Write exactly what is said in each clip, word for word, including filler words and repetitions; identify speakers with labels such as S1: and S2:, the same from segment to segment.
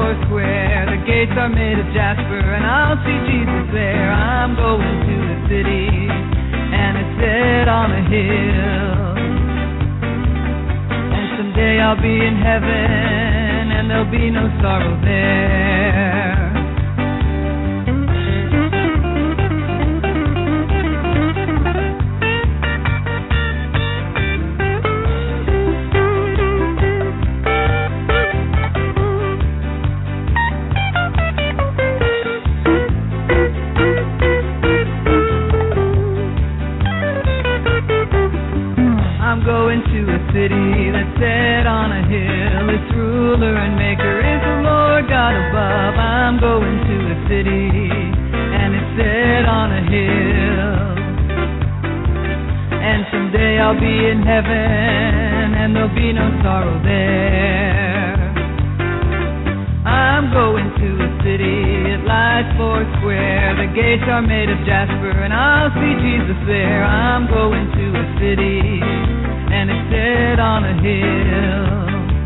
S1: four square. The gates are made of jasper, and I'll see Jesus there. I'm going to a city, and it's set on a hill. And someday I'll be in heaven, and there'll be no sorrow there. I'm going to a city that's set on a hill. Its ruler and maker is the Lord God above. I'm going to a city, and it's set on a hill. And someday I'll be in heaven, and there'll be no sorrow there. I'm going to a city, it lies four square. The gates are made of jasper, and I'll see Jesus there. I'm going to a city, and it's set on a hill.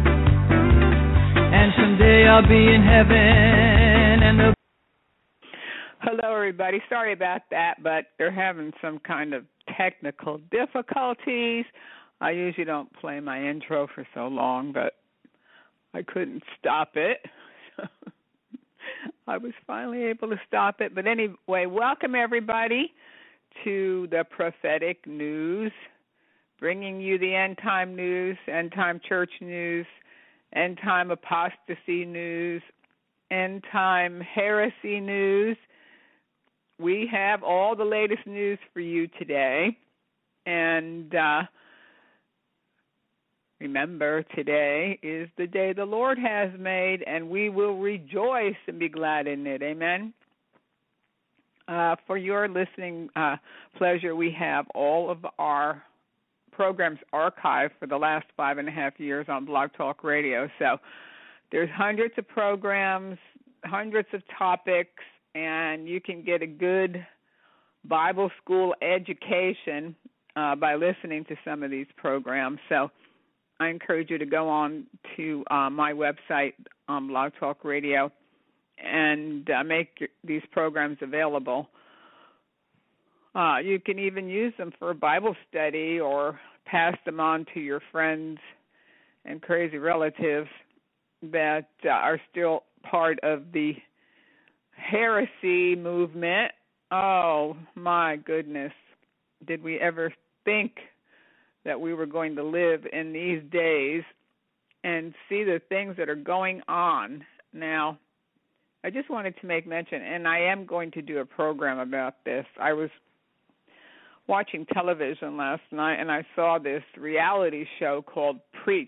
S1: And someday I'll be in heaven, and there'll...
S2: Hello, everybody. Sorry about that, but they're having some kind of technical difficulties. I usually don't play my intro for so long, but I couldn't stop it. I was finally able to stop it. But anyway, welcome, everybody, to the Prophetic News, bringing you the end-time news, end-time church news, end-time apostasy news, end-time heresy news. We have all the latest news for you today. And uh, remember, today is the day the Lord has made, and we will rejoice and be glad in it. Amen. Uh, for your listening uh, pleasure, we have all of our programs archived for the last five and a half years on Blog Talk Radio. So there's hundreds of programs, hundreds of topics, and you can get a good Bible school education uh, by listening to some of these programs. So I encourage you to go on to uh, my website on Blog Talk Radio and uh, make your, these programs available. Uh, you can even use them for a Bible study or pass them on to your friends and crazy relatives that uh, are still part of the heresy movement. Oh, my goodness. Did we ever think that we were going to live in these days and see the things that are going on? Now, I just wanted to make mention, and I am going to do a program about this. I was watching television last night, and I saw this reality show called Preach.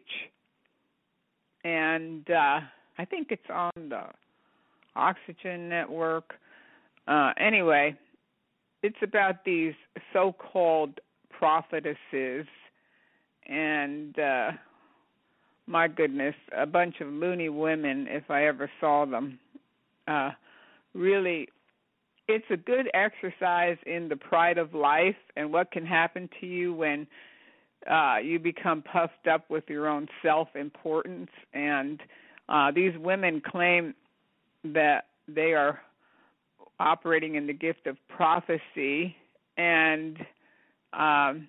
S2: And uh, I think it's on the Oxygen Network. Uh, anyway, it's about these so-called prophetesses, and uh, my goodness, a bunch of loony women, if I ever saw them. Uh, really, it's a good exercise in the pride of life and what can happen to you when uh, you become puffed up with your own self-importance. And uh, these women claim that they are operating in the gift of prophecy, and um,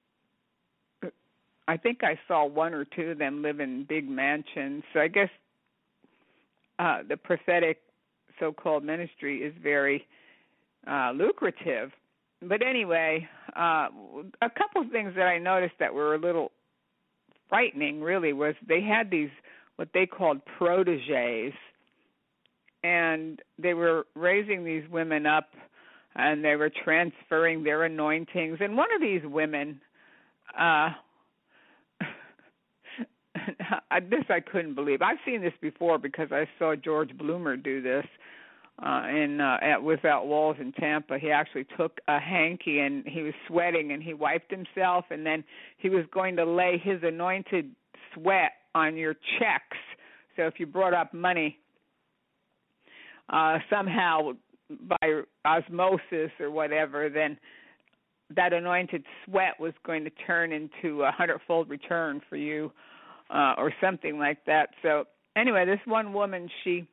S2: I think I saw one or two of them live in big mansions. So I guess uh, the prophetic so-called ministry is very uh, lucrative. But anyway, uh, a couple of things that I noticed that were a little frightening, really, was they had these, what they called proteges, and they were raising these women up, and they were transferring their anointings. And one of these women, uh, this I couldn't believe. I've seen this before because I saw George Bloomer do this uh, in uh, at Without Walls in Tampa. He actually took a hanky, and he was sweating, and he wiped himself, and then he was going to lay his anointed sweat on your checks. So if you brought up money, Uh, somehow by osmosis or whatever, then that anointed sweat was going to turn into a hundredfold return for you uh, or something like that. So anyway, this one woman, she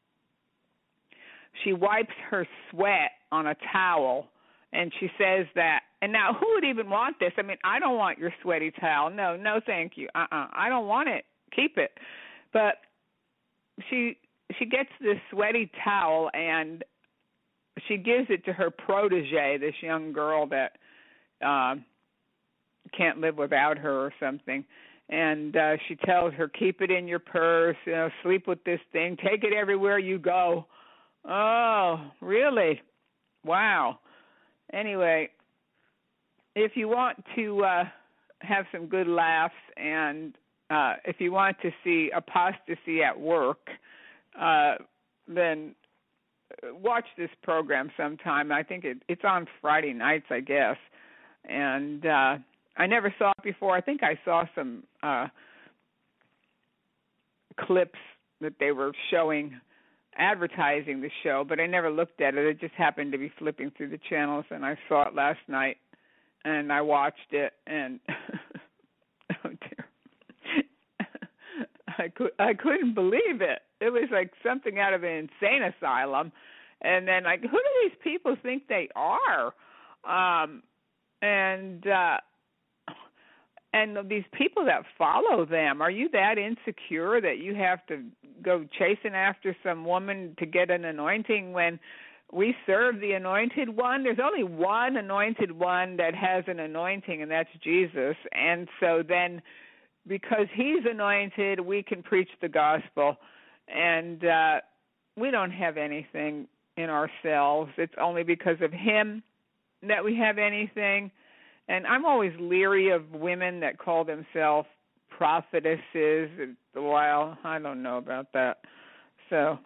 S2: she wipes her sweat on a towel, and she says that, and now who would even want this? I mean, I don't want your sweaty towel. No, no, thank you. Uh-uh. I don't want it. Keep it. But she she gets this sweaty towel, and she gives it to her protege, this young girl that uh, can't live without her or something. And uh, she tells her, keep it in your purse, you know, sleep with this thing, take it everywhere you go. Oh, really? Wow. Anyway, if you want to uh, have some good laughs, and uh, if you want to see apostasy at work, uh, then watch this program sometime. I think it, it's on Friday nights, I guess. And uh, I never saw it before. I think I saw some uh, clips that they were showing, advertising the show, but I never looked at it. It just happened to be flipping through the channels, and I saw it last night, and I watched it, and oh dear, I could I couldn't believe it. It was like something out of an insane asylum, and then like, who do these people think they are? Um, and uh, and these people that follow them, are you that insecure that you have to go chasing after some woman to get an anointing when we serve the anointed one? There's only one anointed one that has an anointing, and that's Jesus. And so then because he's anointed, we can preach the gospel. And uh, we don't have anything in ourselves. It's only because of him that we have anything. And I'm always leery of women that call themselves prophetesses. Well, I don't know about that. So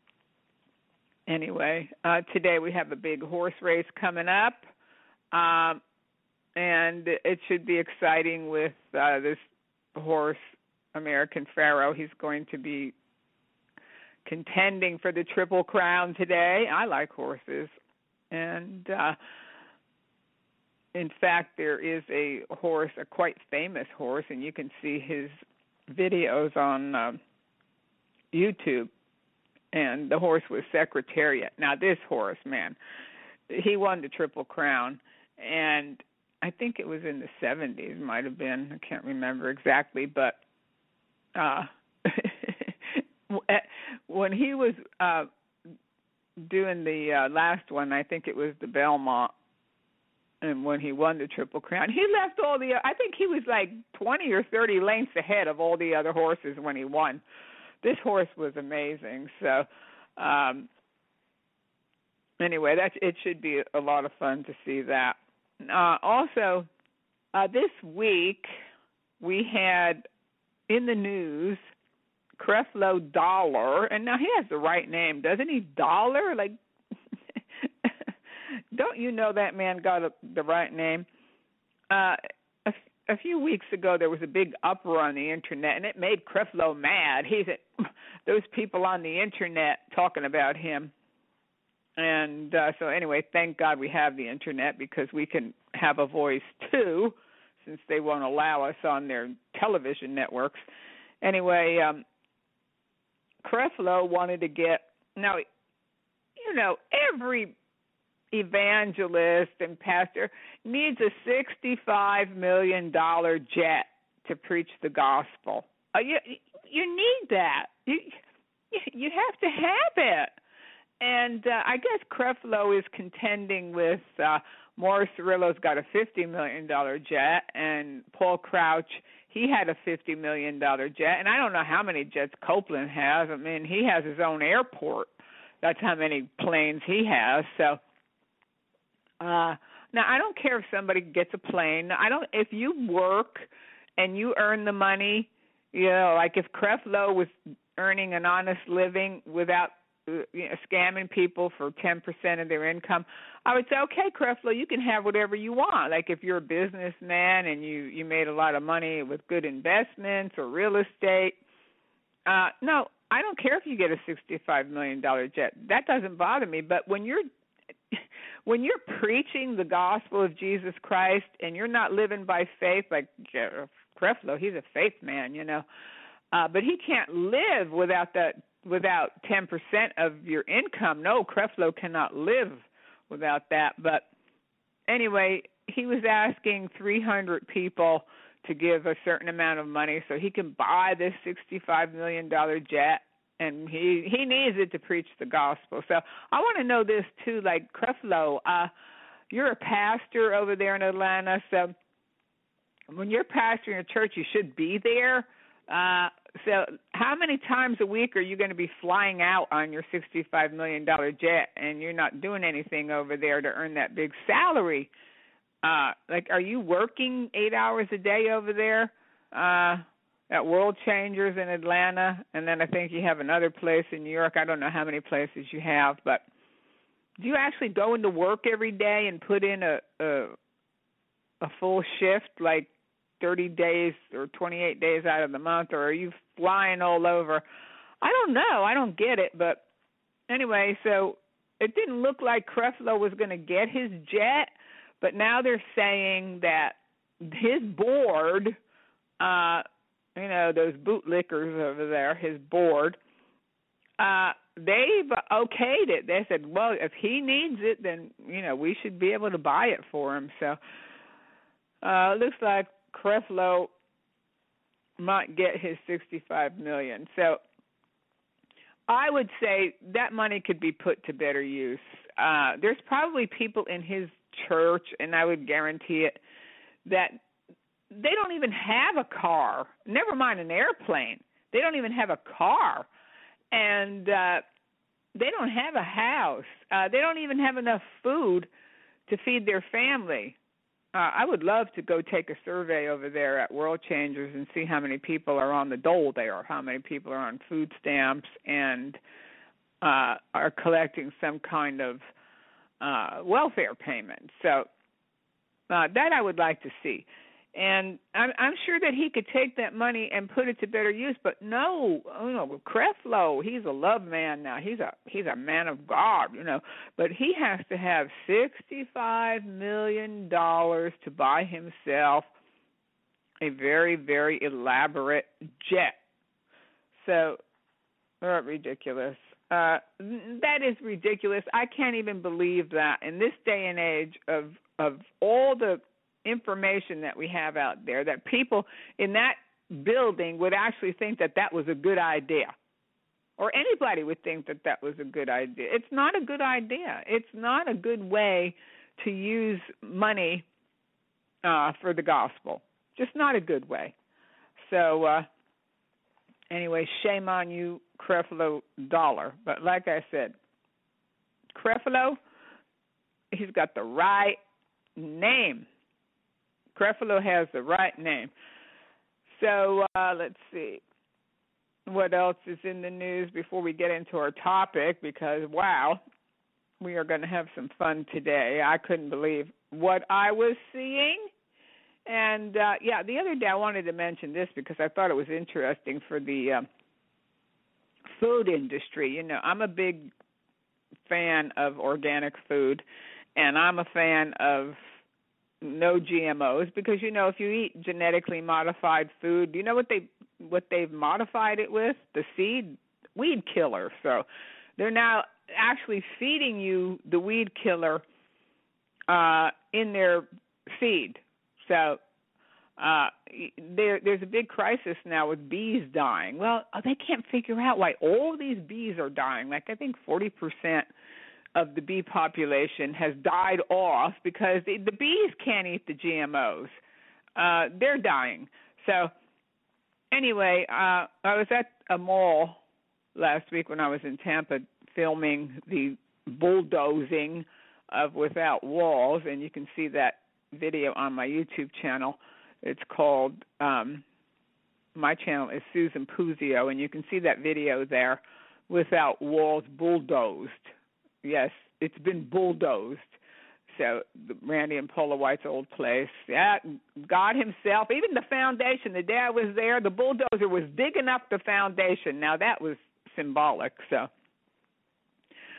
S2: anyway, uh, today we have a big horse race coming up. Um, and it should be exciting with uh, this horse, American Pharaoh. He's going to be contending for the Triple Crown today. I like horses. And uh in fact, there is a horse, a quite famous horse, and you can see his videos on um, YouTube, and the horse was Secretariat. Now, this horse, man, he won the Triple Crown, and I think it was in the seventies, might have been. I can't remember exactly, but uh, when he was uh, doing the uh, last one, I think it was the Belmont, and when he won the Triple Crown, he left all the, I think he was like twenty or thirty lengths ahead of all the other horses when he won. This horse was amazing. So um, anyway, that's, it should be a lot of fun to see that. Uh, also, uh, this week we had in the news Creflo Dollar, and now he has the right name, doesn't he? Dollar? Like, don't you know that man got a, the right name? Uh, a, a few weeks ago, there was a big uproar on the internet, and it made Creflo mad. He's at, those people on the internet talking about him. And uh, so anyway, thank God we have the internet because we can have a voice too, since they won't allow us on their television networks. Anyway, um, Creflo wanted to get, now, you know, every evangelist and pastor needs a sixty-five million dollars jet to preach the gospel. Uh, you, you need that. You, you have to have it. And uh, I guess Creflo is contending with uh, Morris Cerullo's got a fifty million dollars jet, and Paul Crouch, he had a fifty million dollars jet. And I don't know how many jets Copeland has. I mean, he has his own airport. That's how many planes he has. So uh, now I don't care if somebody gets a plane. I don't. If you work and you earn the money, you know, like if Creflo was earning an honest living without you know, scamming people for ten percent of their income, I would say, okay, Creflo, you can have whatever you want. Like if you're a businessman and you, you made a lot of money with good investments or real estate, uh, no, I don't care if you get a sixty-five million dollars jet. That doesn't bother me. But when you're when you're preaching the gospel of Jesus Christ and you're not living by faith, like Creflo, he's a faith man, you know, uh, but he can't live without that without ten percent of your income. No, Creflo cannot live without that. But anyway, he was asking three hundred people to give a certain amount of money so he can buy this sixty-five million dollars jet, and he he needs it to preach the gospel. So I want to know this too, like Creflo, uh, you're a pastor over there in Atlanta, so when you're pastoring a church, you should be there. Uh, so how many times a week are you going to be flying out on your sixty-five million dollars jet and you're not doing anything over there to earn that big salary? Uh, like, are you working eight hours a day over there uh, at World Changers in Atlanta? And then I think you have another place in New York. I don't know how many places you have, but do you actually go into work every day and put in a a, a full shift, like thirty days or twenty-eight days out of the month, or are you flying all over? I don't know. I don't get it. But anyway, so it didn't look like Creflo was going to get his jet, but now they're saying that his board, uh, you know, those bootlickers over there, his board, uh, they've okayed it. They said, well, if he needs it, then, you know, we should be able to buy it for him. So uh, it looks like Creflo might get his sixty-five million dollars. So I would say that money could be put to better use. Uh, there's probably people in his church, and I would guarantee it, that they don't even have a car, never mind an airplane. They don't even have a car, and uh, they don't have a house. Uh, they don't even have enough food to feed their family. Uh, I would love to go take a survey over there at World Changers and see how many people are on the dole there, how many people are on food stamps and uh, are collecting some kind of uh, welfare payment. So uh, that I would like to see. And I'm, I'm sure that he could take that money and put it to better use. But no, you know, Creflo, he's a love man now. He's a he's a man of God, you know. But he has to have sixty-five million dollars to buy himself a very, very elaborate jet. So, oh, ridiculous. Uh, that is ridiculous. I can't even believe that in this day and age of of all the information that we have out there, that people in that building would actually think that that was a good idea, or anybody would think that that was a good idea. It's not a good idea. It's not a good way to use money uh, for the gospel. Just not a good way. So uh, anyway, shame on you, Creflo Dollar. But like I said, Creflo, he's got the right name. Creflo has the right name. So uh, let's see what else is in the news before we get into our topic, because, wow, we are going to have some fun today. I couldn't believe what I was seeing. And, uh, yeah, the other day I wanted to mention this because I thought it was interesting for the uh, food industry. You know, I'm a big fan of organic food, and I'm a fan of no G M Os, because, you know, if you eat genetically modified food, you know what they what they've modified it with? The seed weed killer. So they're now actually feeding you the weed killer uh, in their seed. So uh, there, there's a big crisis now with bees dying. Well, they can't figure out why all these bees are dying. Like, I think forty percent of the bee population has died off because the, the bees can't eat the G M Os. Uh, they're dying. So anyway, uh, I was at a mall last week when I was in Tampa filming the bulldozing of Without Walls, and you can see that video on my YouTube channel. It's called, um, my channel is Susan Puzio, and you can see that video there, Without Walls bulldozed. Yes, it's been bulldozed. So Randy and Paula White's old place. Yeah, God himself, even the foundation, the day I was there, the bulldozer was digging up the foundation. Now that was symbolic. So,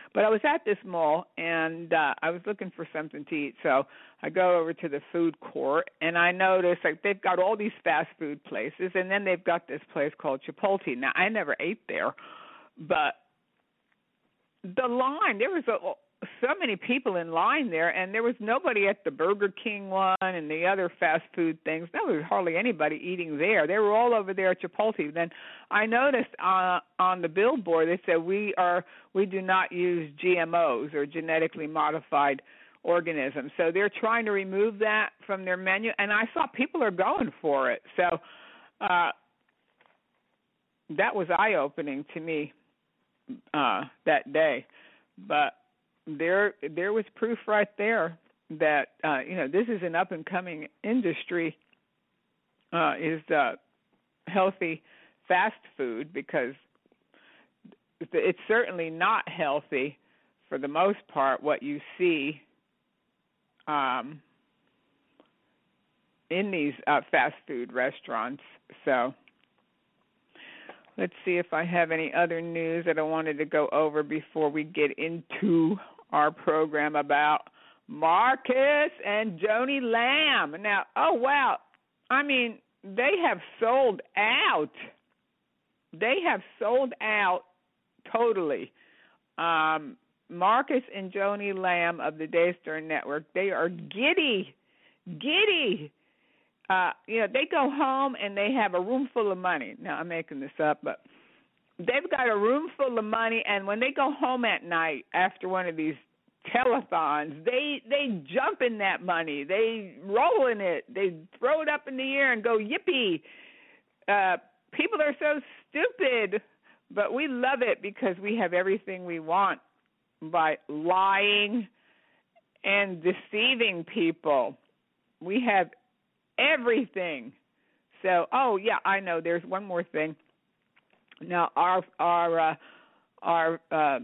S2: But I was at this mall, and uh, I was looking for something to eat. So I go over to the food court, and I notice like they've got all these fast food places, and then they've got this place called Chipotle. Now, I never ate there, but the line, there was a, so many people in line there, and there was nobody at the Burger King one and the other fast food things. There was hardly anybody eating there. They were all over there at Chipotle. Then I noticed uh, on the billboard they said we are we do not use G M Os or genetically modified organisms. So they're trying to remove that from their menu, and I saw people are going for it. So uh, that was eye-opening to me uh, that day. But there there was proof right there that uh, you know, this is an up and coming industry, uh, is uh, healthy fast food, because it's certainly not healthy for the most part what you see um, in these uh, fast food restaurants. So let's see if I have any other news that I wanted to go over before we get into our program about Marcus and Joni Lamb. Now, oh, wow. I mean, they have sold out. They have sold out totally. Um, Marcus and Joni Lamb of the Daystar Network, they are giddy, giddy. Uh, you know, they go home and they have a room full of money. Now, I'm making this up, but they've got a room full of money, and when they go home at night after one of these telethons, they they jump in that money. They roll in it. They throw it up in the air and go, yippee. Uh, people are so stupid, but we love it because we have everything we want by lying and deceiving people. We have everything. So, oh yeah, I know. There's one more thing. Now, our our uh, our uh,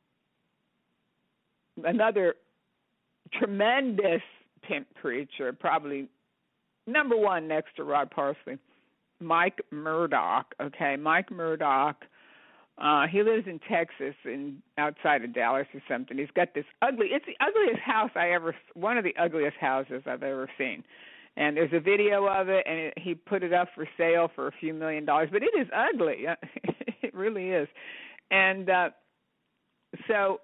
S2: another tremendous pimp preacher, probably number one next to Rod Parsley, Mike Murdock. Okay, Mike Murdock. Uh, he lives in Texas, in outside of Dallas or something. He's got this ugly. It's the ugliest house I ever. One of the ugliest houses I've ever seen. And there's a video of it, and it, he put it up for sale for a few million dollars. But it is ugly. It really is. And uh, so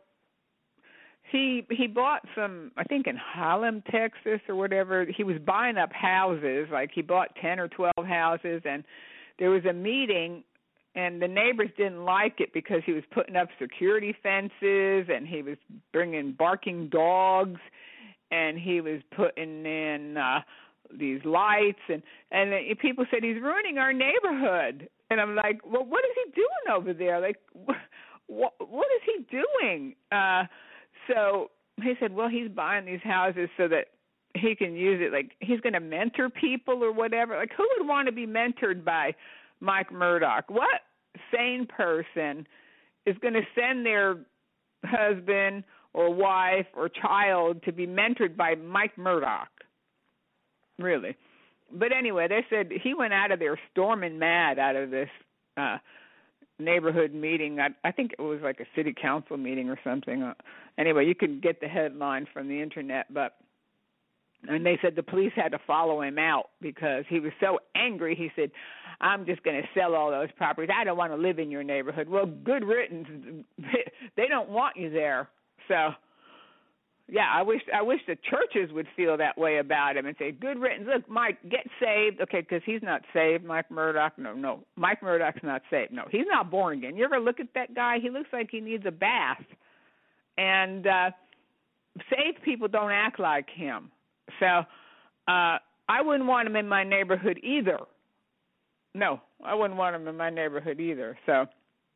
S2: he he bought some, I think in Harlem, Texas or whatever. He was buying up houses. Like he bought ten or twelve houses, and there was a meeting, and the neighbors didn't like it because he was putting up security fences, and he was bringing barking dogs, and he was putting in uh, these lights, and and people said he's ruining our neighborhood. And I'm like, well, what is he doing over there? Like, what what is he doing? Uh, so he said, well, he's buying these houses so that he can use it. Like, he's going to mentor people or whatever. Like, who would want to be mentored by Mike Murdock? What sane person is going to send their husband or wife or child to be mentored by Mike Murdock? Really. But anyway, they said he went out of there storming mad out of this uh, neighborhood meeting. I, I think it was like a city council meeting or something. Uh, anyway, you could get the headline from the internet. But and they said the police had to follow him out because he was so angry. He said, I'm just going to sell all those properties. I don't want to live in your neighborhood. Well, good riddance. They don't want you there. So, yeah, I wish I wish the churches would feel that way about him and say, good riddance. Look, Mike, get saved. Okay, because he's not saved, Mike Murdock. No, no, Mike Murdock's not saved. No, he's not born again. You ever look at that guy? He looks like he needs a bath. And uh, saved people don't act like him. So uh, I wouldn't want him in my neighborhood either. No, I wouldn't want him in my neighborhood either. So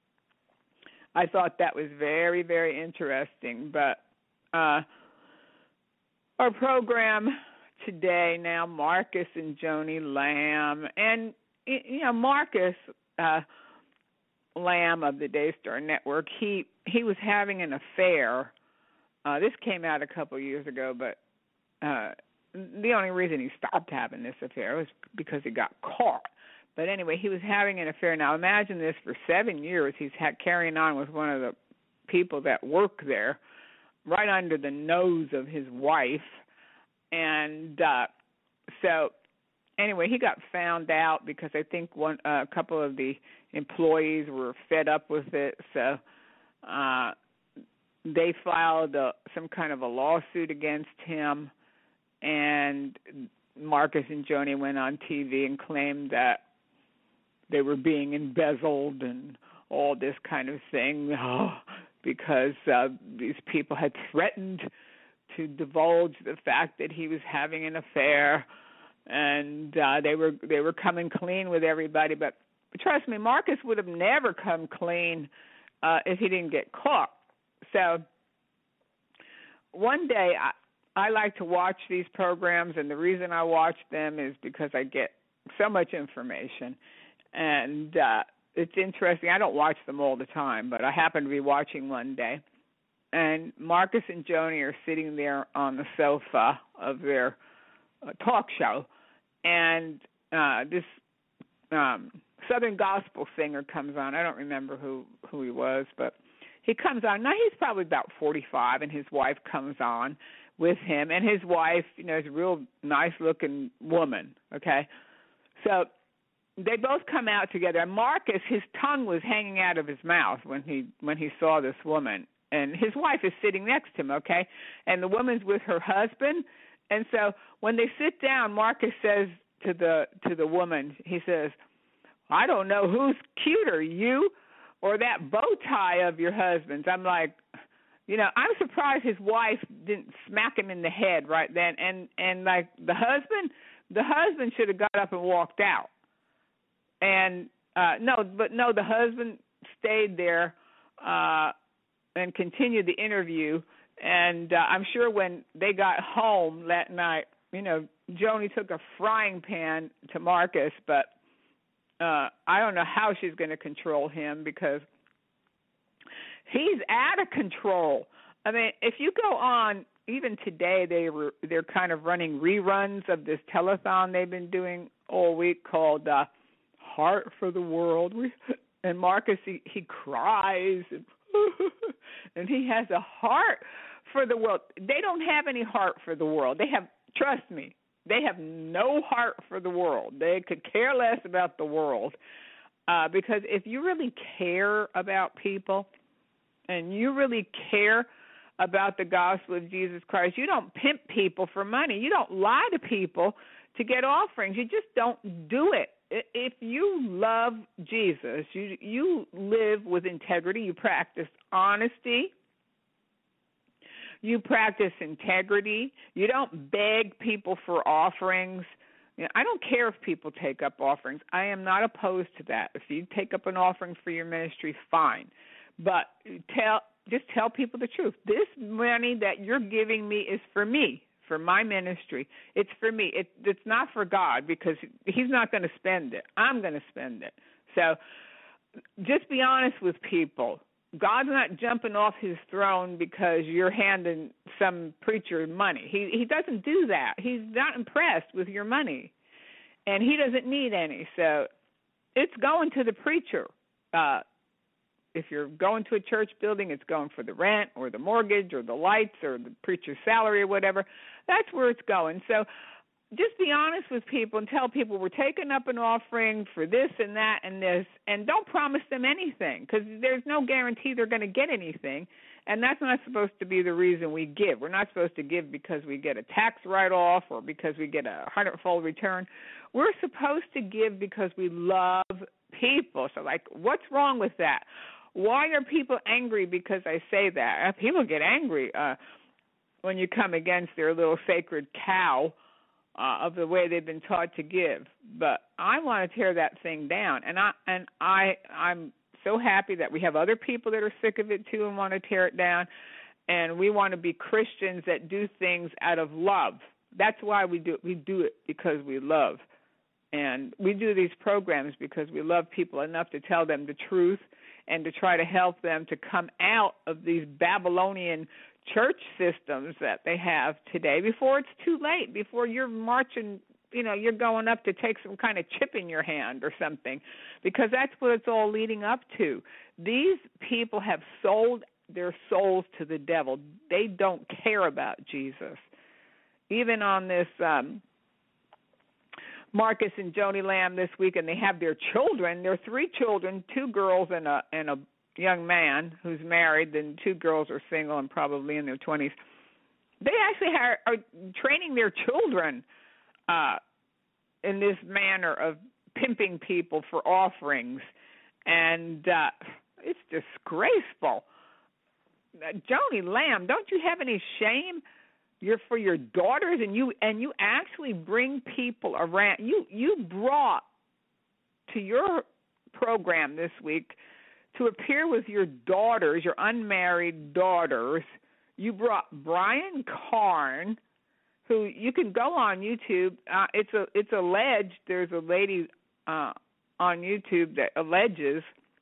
S2: I thought that was very, very interesting. But uh, our program today now, Marcus and Joni Lamb. And, you know, Marcus uh, Lamb of the Daystar Network, he, he was having an affair. Uh, this came out a couple years ago, but uh, the only reason he stopped having this affair was because he got caught. But anyway, he was having an affair. Now, imagine this, for seven years he's had, carrying on with one of the people that work there, right under the nose of his wife. And uh, so anyway, he got found out because I think one uh, a couple of the employees were fed up with it. So uh, they filed a, some kind of a lawsuit against him. And Marcus and Joni went on T V and claimed that they were being embezzled and all this kind of thing oh, because uh, these people had threatened to divulge the fact that he was having an affair, and uh, they were they were coming clean with everybody. But trust me, Marcus would have never come clean uh, if he didn't get caught. So one day I, I like to watch these programs, and the reason I watch them is because I get so much information. And uh, it's interesting. I don't watch them all the time, but I happen to be watching one day. And Marcus and Joni are sitting there on the sofa of their uh, talk show. And uh, this um, Southern gospel singer comes on. I don't remember who, who he was, but he comes on. Now, he's probably about forty-five, and his wife comes on with him. And his wife, you know, is a real nice-looking woman, okay? So they both come out together. And Marcus, his tongue was hanging out of his mouth when he when he saw this woman. And his wife is sitting next to him, okay? And the woman's with her husband. And so when they sit down, Marcus says to the to the woman, he says, I don't know who's cuter, you or that bow tie of your husband's. I'm like, you know, I'm surprised his wife didn't smack him in the head right then. And, and like, the husband, the husband should have got up and walked out. And, uh, no, but no, the husband stayed there uh, and continued the interview. And uh, I'm sure when they got home that night, you know, Joni took a frying pan to Marcus, but uh, I don't know how she's going to control him because he's out of control. I mean, if you go on, even today, they were, they're kind of running reruns of this telethon they've been doing all week called uh, Heart for the World. And Marcus, he, he cries, and, and he has a heart for the world. They don't have any heart for the world. They have, trust me, they have no heart for the world. They could care less about the world. Uh, because if you really care about people and you really care about the gospel of Jesus Christ, you don't pimp people for money. You don't lie to people to get offerings. You just don't do it. If you love Jesus, you you live with integrity, you practice honesty, you practice integrity, you don't beg people for offerings. You know, I don't care if people take up offerings. I am not opposed to that. If you take up an offering for your ministry, fine. But tell just tell people the truth. This money that you're giving me is for me, for my ministry. It's for me. It, it's not for God because he's not going to spend it. I'm going to spend it. So just be honest with people. God's not jumping off his throne because you're handing some preacher money. He he doesn't do that. He's not impressed with your money, and he doesn't need any. So it's going to the preacher. Uh, if you're going to a church building, it's going for the rent or the mortgage or the lights or the preacher's salary or whatever. That's where it's going. So just be honest with people and tell people we're taking up an offering for this and that and this, and don't promise them anything because there's no guarantee they're going to get anything, and that's not supposed to be the reason we give. We're not supposed to give because we get a tax write-off or because we get a hundredfold return. We're supposed to give because we love people. So, like, what's wrong with that? Why are people angry because I say that? People get angry uh, when you come against their little sacred cow Uh, of the way they've been taught to give, but I want to tear that thing down, and I and I I'm so happy that we have other people that are sick of it too and want to tear it down, and we want to be Christians that do things out of love. That's why we do it. We do it because we love, and we do these programs because we love people enough to tell them the truth and to try to help them to come out of these Babylonian church systems that they have today before it's too late, before you're marching, you know, you're going up to take some kind of chip in your hand or something, because that's what it's all leading up to. These people have sold their souls to the devil. They don't care about Jesus. Even on this um, Marcus and Joni Lamb this week, and they have their children. There are three children, two girls and a and a young man who's married, then two girls are single and probably in their twenties. They actually are, are training their children uh, in this manner of pimping people for offerings, and uh, it's disgraceful. Uh, Joni Lamb, don't you have any shame? You're for your daughters, and you and you actually bring people around. You you brought to your program this week to appear with your daughters, your unmarried daughters. You brought Brian Karn, who you can go on YouTube. Uh, it's a it's alleged there's a lady uh, on YouTube that alleges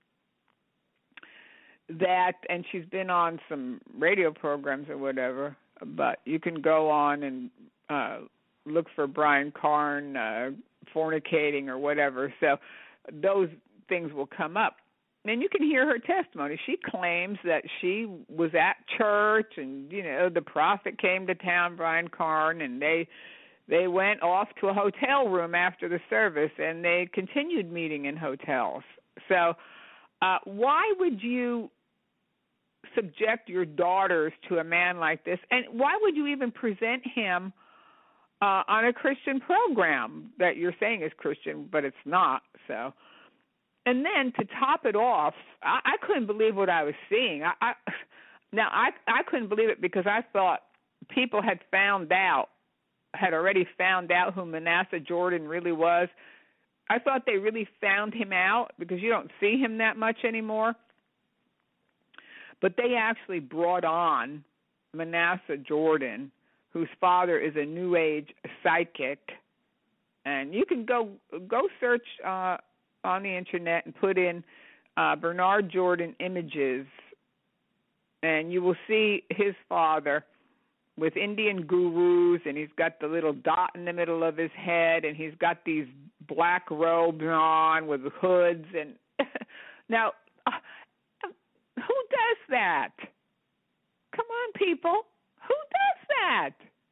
S2: that, and she's been on some radio programs or whatever. But you can go on and uh, look for Brian Karn uh, fornicating or whatever. So those things will come up. And you can hear her testimony. She claims that she was at church and, you know, the prophet came to town, Brian Karn, and they they went off to a hotel room after the service, and they continued meeting in hotels. So uh, why would you subject your daughters to a man like this, and why would you even present him uh, on a Christian program that you're saying is Christian, but it's not? So, and then to top it off, I, I couldn't believe what I was seeing. I, I now I I couldn't believe it because I thought people had found out, had already found out who Manasseh Jordan really was. I thought they really found him out because you don't see him that much anymore. But they actually brought on Manasseh Jordan, whose father is a New Age psychic. And you can go go search uh, on the Internet and put in uh, Bernard Jordan images, and you will see his father with Indian gurus, and he's got the little dot in the middle of his head, and he's got these black robes on with hoods. And now... Uh, Who does that? Come on, people. Who does that?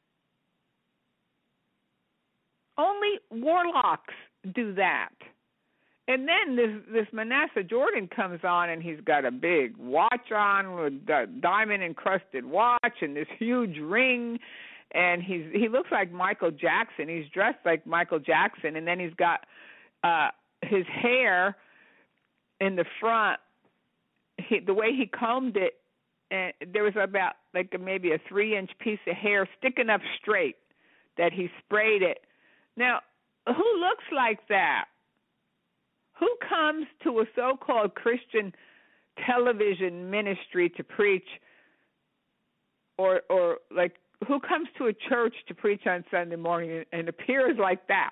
S2: Only warlocks do that. And then this this Manasseh Jordan comes on, and he's got a big watch on with a diamond-encrusted watch and this huge ring, and he's he looks like Michael Jackson. He's dressed like Michael Jackson, and then he's got uh, his hair in the front. He, the way he combed it, and there was about like a, maybe a three-inch piece of hair sticking up straight that he sprayed it. Now, who looks like that? Who comes to a so-called Christian television ministry to preach, or or like who comes to a church to preach on Sunday morning and, and appears like that?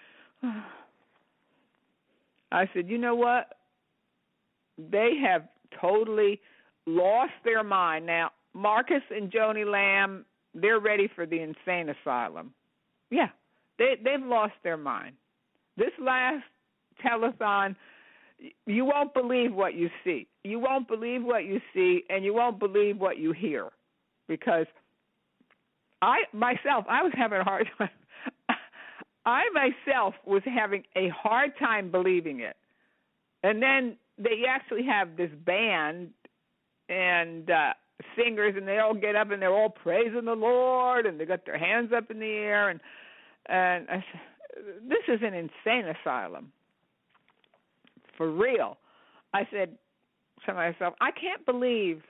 S2: I said, you know what? They have totally lost their mind. Now, Marcus and Joni Lamb, they're ready for the insane asylum. Yeah, they, they've lost their mind. This last telethon, you won't believe what you see. You won't believe what you see, and you won't believe what you hear. Because I, myself, I was having a hard time. I, myself, was having a hard time believing it. And then they actually have this band and uh, singers, and they all get up and they're all praising the Lord, and they got their hands up in the air, and and I said, this is an insane asylum, for real. I said to myself, I can't believe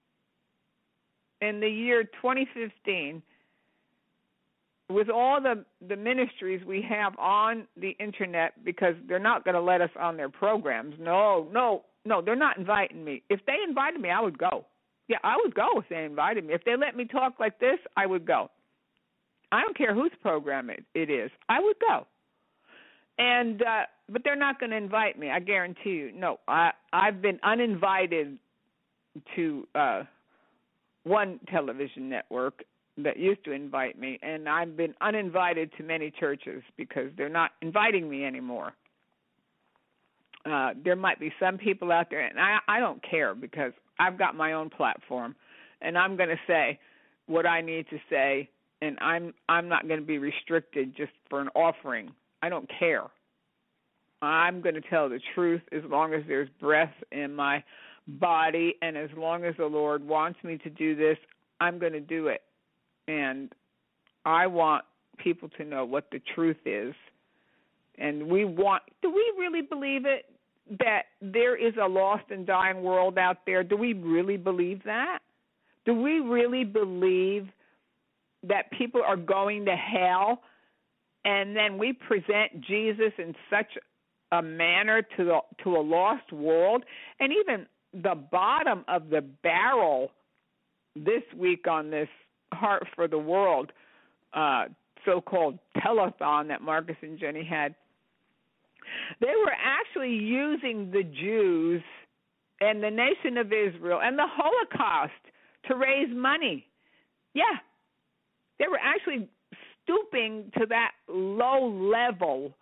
S2: in the year twenty fifteen, with all the, the ministries we have on the Internet, because they're not going to let us on their programs. No, no, no, they're not inviting me. If they invited me, I would go. Yeah, I would go if they invited me. If they let me talk like this, I would go. I don't care whose program it, it is. I would go. And uh, but they're not going to invite me, I guarantee you. No, I, I've been uninvited to uh, one television network that used to invite me, and I've been uninvited to many churches because they're not inviting me anymore. uh, there might be some people out there, and I, I don't care because I've got my own platform, and I'm going to say what I need to say, and I'm I'm not going to be restricted just for an offering. I don't care. I'm going to tell the truth as long as there's breath in my body, and as long as the Lord wants me to do this, I'm going to do it. And I want people to know what the truth is. And we want, do we really believe it, that there is a lost and dying world out there? Do we really believe that? Do we really believe that people are going to hell, and then we present Jesus in such a manner to the, to a lost world? And even the bottom of the barrel this week on this Heart for the World uh, so-called telethon that Marcus and Jenny had, they were actually using the Jews and the nation of Israel and the Holocaust to raise money. Yeah, they were actually stooping to that low level.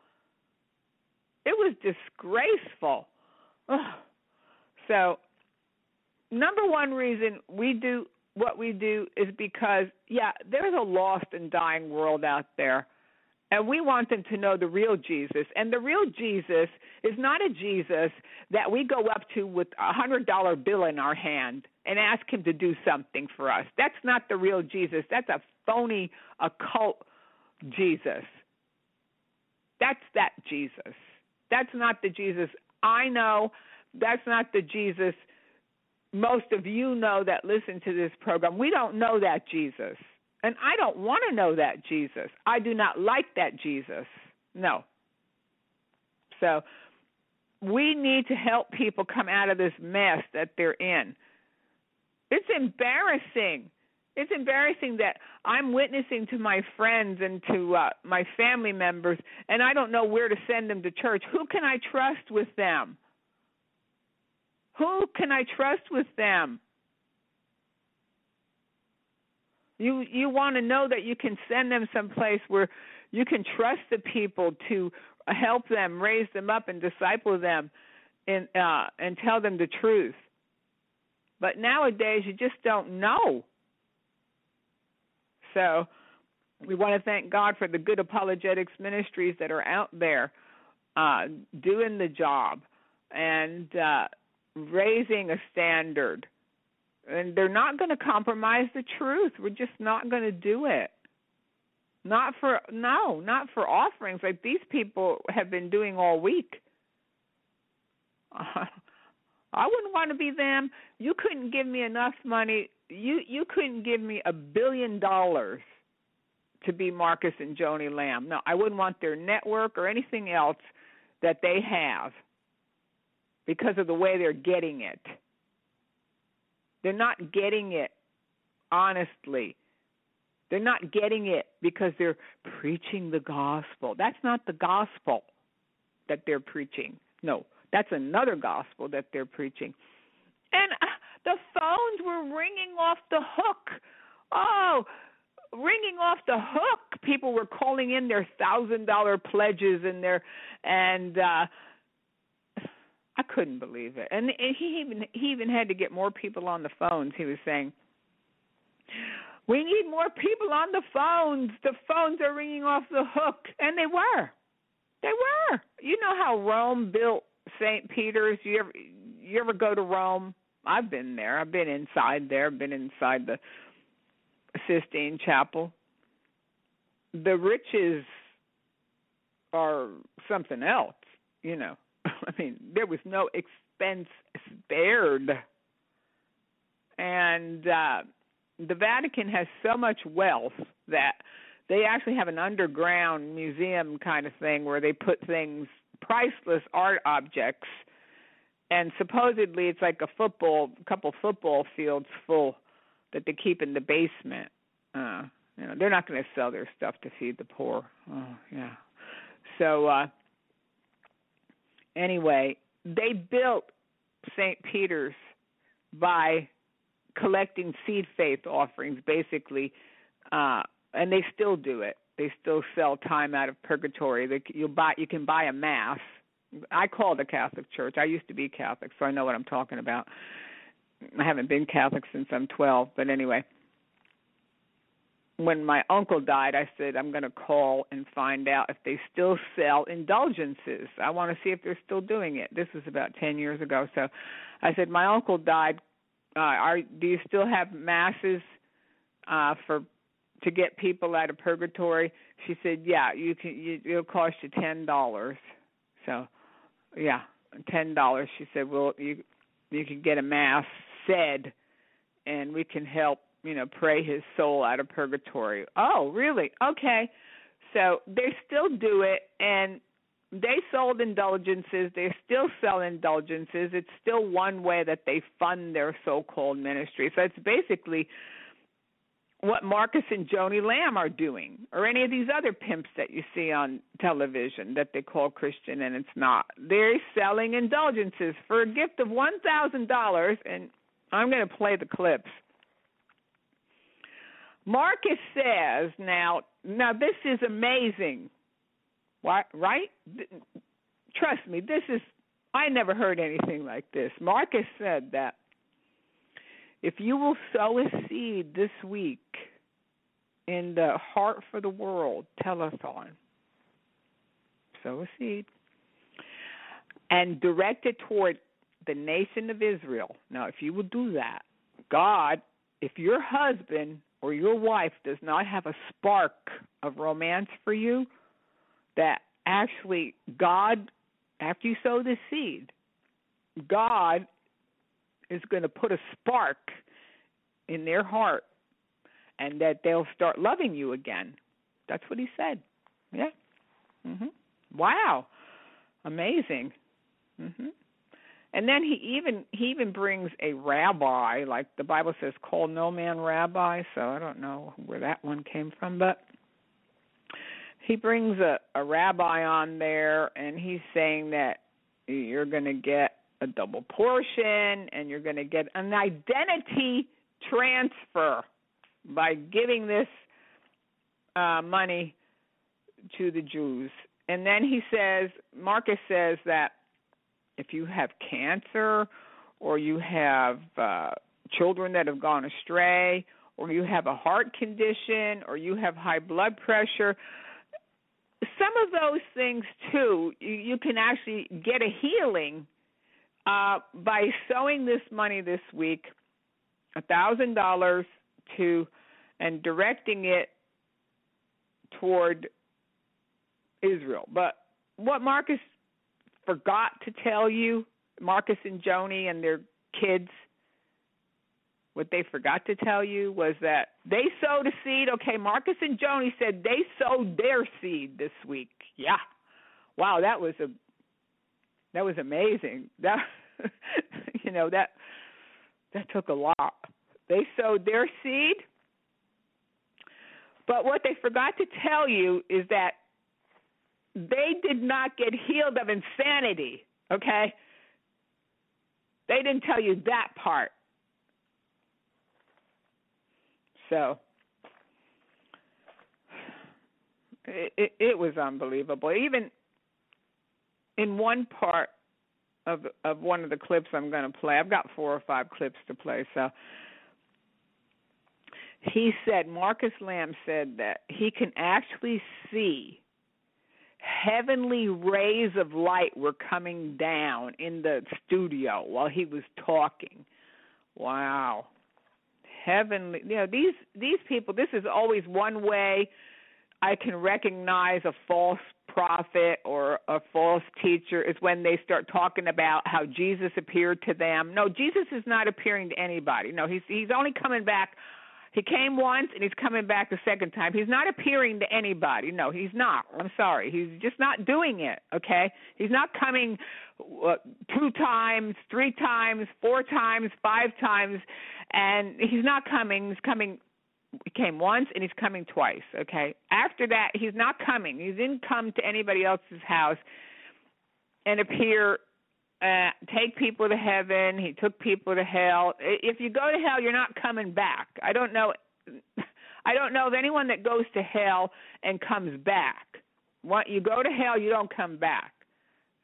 S2: It was disgraceful. Ugh. So, number one reason we do what we do is because, yeah, there's a lost and dying world out there, and we want them to know the real Jesus. And the real Jesus is not a Jesus that we go up to with a one hundred dollar bill in our hand and ask him to do something for us. That's not the real Jesus. That's a phony occult Jesus. That's that Jesus. That's not the Jesus I know. That's not the Jesus most of you know that listen to this program. We don't know that Jesus. And I don't want to know that Jesus. I do not like that Jesus. No. So we need to help people come out of this mess that they're in. It's embarrassing. It's embarrassing that I'm witnessing to my friends and to uh, my family members, and I don't know where to send them to church. Who can I trust with them? Who can I trust with them? You you want to know that you can send them someplace where you can trust the people to help them, raise them up, and disciple them, and uh, and tell them the truth. But nowadays, you just don't know. So we want to thank God for the good apologetics ministries that are out there uh, doing the job and uh, raising a standard. And they're not going to compromise the truth. We're just not going to do it. Not for, no, not for offerings like these people have been doing all week. Uh, I wouldn't want to be them. You couldn't give me enough money. You you couldn't give me a billion dollars to be Marcus and Joni Lamb. No, I wouldn't want their network or anything else that they have because of the way they're getting it. They're not getting it honestly. They're not getting it because they're preaching the gospel. That's not the gospel that they're preaching. No, that's another gospel that they're preaching. And uh, the phones were ringing off the hook. Oh, ringing off the hook. People were calling in their thousand dollar pledges and their and uh, I couldn't believe it. And he even he even had to get more people on the phones. He was saying, "We need more people on the phones. The phones are ringing off the hook," and they were. They were. You know how Rome built Saint Peter's? You ever you ever go to Rome? I've been there. I've been inside there. I've been inside the Sistine Chapel. The riches are something else, you know. I mean, there was no expense spared. And uh, the Vatican has so much wealth that they actually have an underground museum kind of thing where they put things, priceless art objects, and supposedly it's like a football, a couple football fields full that they keep in the basement. Uh, you know, they're not going to sell their stuff to feed the poor. Oh, yeah. So uh, anyway, they built Saint Peter's by collecting seed faith offerings, basically, uh, and they still do it. They still sell time out of purgatory. They, you buy, you can buy a mass, I call it a Catholic church. I used to be Catholic, so I know what I'm talking about. I haven't been Catholic since I'm twelve, but anyway. When my uncle died, I said, I'm going to call and find out if they still sell indulgences. I want to see if they're still doing it. This was about ten years ago. So I said, my uncle died. Uh, are, do you still have masses uh, for to get people out of purgatory? She said, yeah, you can. You, it'll cost you ten dollars. So, yeah, ten dollars. She said, well, you you can get a mass said, and we can help, you know, pray his soul out of purgatory. Oh, really? Okay. So they still do it, and they sold indulgences. They still sell indulgences. It's still one way that they fund their so-called ministry. So it's basically what Marcus and Joni Lamb are doing, or any of these other pimps that you see on television that they call Christian and it's not. They're selling indulgences for a gift of one thousand dollars, and I'm going to play the clips. Marcus says, now, now this is amazing, right? Trust me, this is, I never heard anything like this. Marcus said that if you will sow a seed this week in the Heart for the World telethon, sow a seed, and direct it toward the nation of Israel. Now, if you will do that, God, if your husband or your wife does not have a spark of romance for you, that actually God, after you sow this seed, God is going to put a spark in their heart and that they'll start loving you again. That's what he said. Yeah. Mhm. Wow. Amazing. Mhm. And then he even he even brings a rabbi, like the Bible says, call no man rabbi, so I don't know where that one came from, but he brings a, a rabbi on there, and he's saying that you're going to get a double portion, and you're going to get an identity transfer by giving this uh, money to the Jews. And then he says, Marcus says that if you have cancer, or you have uh, children that have gone astray, or you have a heart condition, or you have high blood pressure, some of those things, too, you, you can actually get a healing uh, by sowing this money this week, one thousand dollars, to and directing it toward Israel. But what Marcus forgot to tell you, Marcus and Joni and their kids, what they forgot to tell you was that they sowed a seed. Okay, Marcus and Joni said they sowed their seed this week. Yeah. Wow, that was a that was amazing. That you know, that that took a lot. They sowed their seed. But what they forgot to tell you is that they did not get healed of insanity, okay? They didn't tell you that part. So it, it, it was unbelievable. Even in one part of of one of the clips I'm going to play, I've got four or five clips to play, so he said, Marcus Lamb said that he can actually see heavenly rays of light were coming down in the studio while he was talking. Wow. Heavenly, you know, these these people, this is always one way I can recognize a false prophet or a false teacher is when they start talking about how Jesus appeared to them. No, Jesus is not appearing to anybody. No, he's he's only coming back. He came once, and he's coming back the second time. He's not appearing to anybody. No, he's not. I'm sorry. He's just not doing it, okay? He's not coming uh, two times, three times, four times, five times, and he's not coming. He's coming. He came once, and he's coming twice, okay? After that, he's not coming. He didn't come to anybody else's house and appear Uh, take people to heaven. He took people to hell. If you go to hell, you're not coming back. I don't know. I don't know of anyone that goes to hell and comes back. What, you go to hell, you don't come back.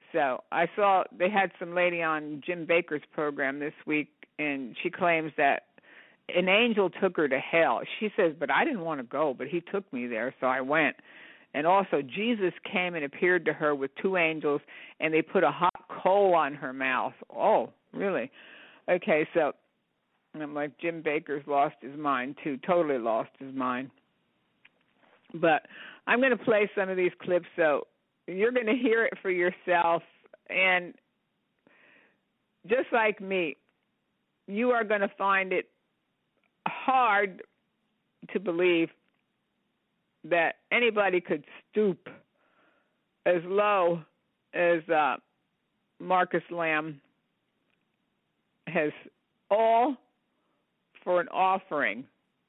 S2: So I saw they had some lady on Jim Bakker's program this week, and she claims that an angel took her to hell. She says, but I didn't want to go, but he took me there, so I went. And also, Jesus came and appeared to her with two angels, and they put a hot coal on her mouth. Oh, really? Okay, so I'm like, Jim Bakker's lost his mind, too, totally lost his mind. But I'm going to play some of these clips, so you're going to hear it for yourself. And just like me, you are going to find it hard to believe that anybody could stoop as low as uh, Marcus Lamb has, all for an offering.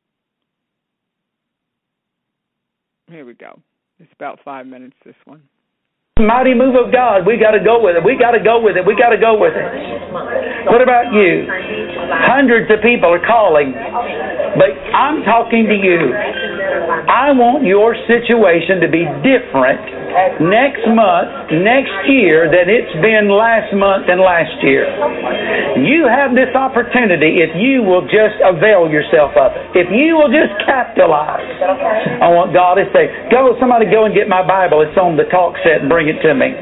S2: Here we go. It's about five minutes, this one.
S3: Mighty move of God. We got to go with it. We got to go with it. We got to go with it. What about you? Hundreds of people are calling, but I'm talking to you. I want your situation to be different next month, next year than it's been last month and last year. You have this opportunity if you will just avail yourself of it. If you will just capitalize on what God is saying. Go, somebody go and get my Bible. It's on the talk set and bring it to me.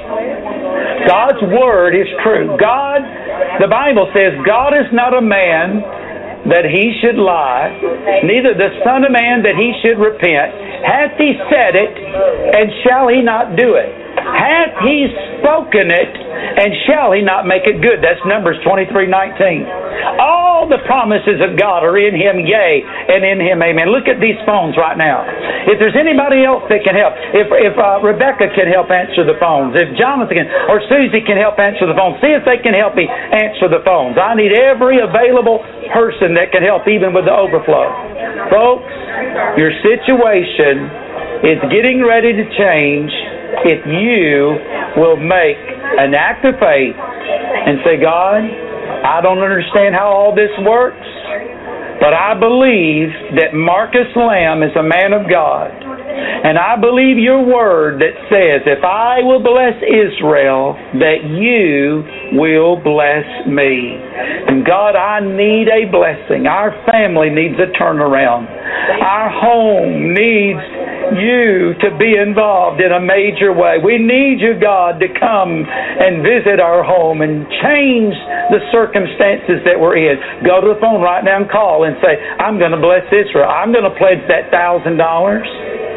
S3: God's Word is true. God, the Bible says, God is not a man that he should lie, neither the Son of Man that he should repent. Hath he said it, and shall he not do it? Hath he spoken it, and shall he not make it good? That's Numbers twenty-three nineteen. All the promises of God are in him, yea, and in him, amen. Look at these phones right now. If there's anybody else that can help, if if uh, Rebecca can help answer the phones, if Jonathan can, or Susie can help answer the phones, see if they can help me answer the phones. I need every available person that can help, even with the overflow. Folks, your situation is getting ready to change if you will make an act of faith and say, God, I don't understand how all this works, but I believe that Marcus Lamb is a man of God. And I believe your word that says, if I will bless Israel, that you will bless me. And God, I need a blessing. Our family needs a turnaround. Our home needs you to be involved in a major way. We need you, God, to come and visit our home and change the circumstances that we're in. Go to the phone right now and call and say, I'm going to bless Israel. I'm going to pledge that one thousand dollars.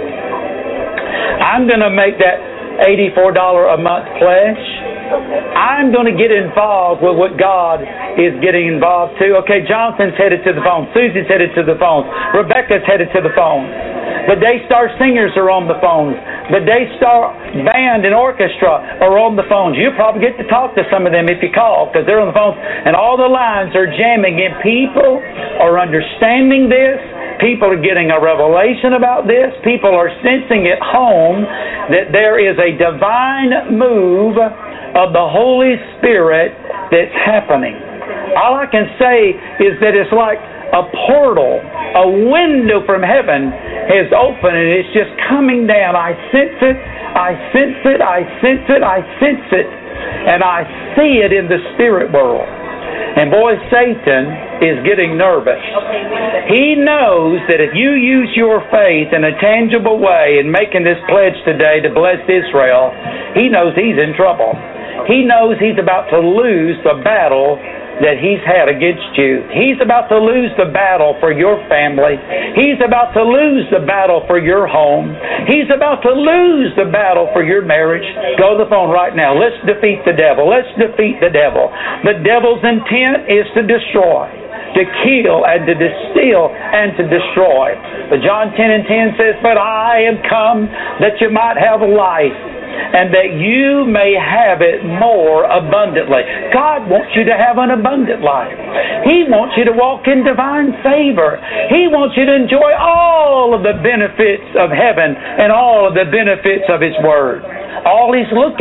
S3: I'm going to make that eighty-four dollars a month pledge. I'm going to get involved with what God is getting involved to. Okay, Jonathan's headed to the phone. Susie's headed to the phone. Rebecca's headed to the phone. The Daystar singers are on the phones. The Daystar band and orchestra are on the phones. You'll probably get to talk to some of them if you call, because they're on the phones. And all the lines are jamming in. People are understanding this. People are getting a revelation about this. People are sensing at home that there is a divine move of the Holy Spirit that's happening. All I can say is that it's like a portal, a window from heaven has opened, and it's just coming down. I sense it, I sense it, I sense it, I sense it, and I see it in the spirit world. And boy, Satan is getting nervous. He knows that if you use your faith in a tangible way in making this pledge today to bless Israel, he knows he's in trouble. He knows he's about to lose the battle that he's had against you. He's about to lose the battle for your family. He's about to lose the battle for your home. He's about to lose the battle for your marriage. Go to the phone right now. Let's defeat the devil. Let's defeat the devil. The devil's intent is to destroy, to kill, and to distill, and to destroy. But John ten and ten says, but I am come that you might have life, and that you may have it more abundantly. God wants you to have an abundant life. He wants you to walk in divine favor. He wants you to enjoy all of the benefits of heaven and all of the benefits of His Word. All He's looking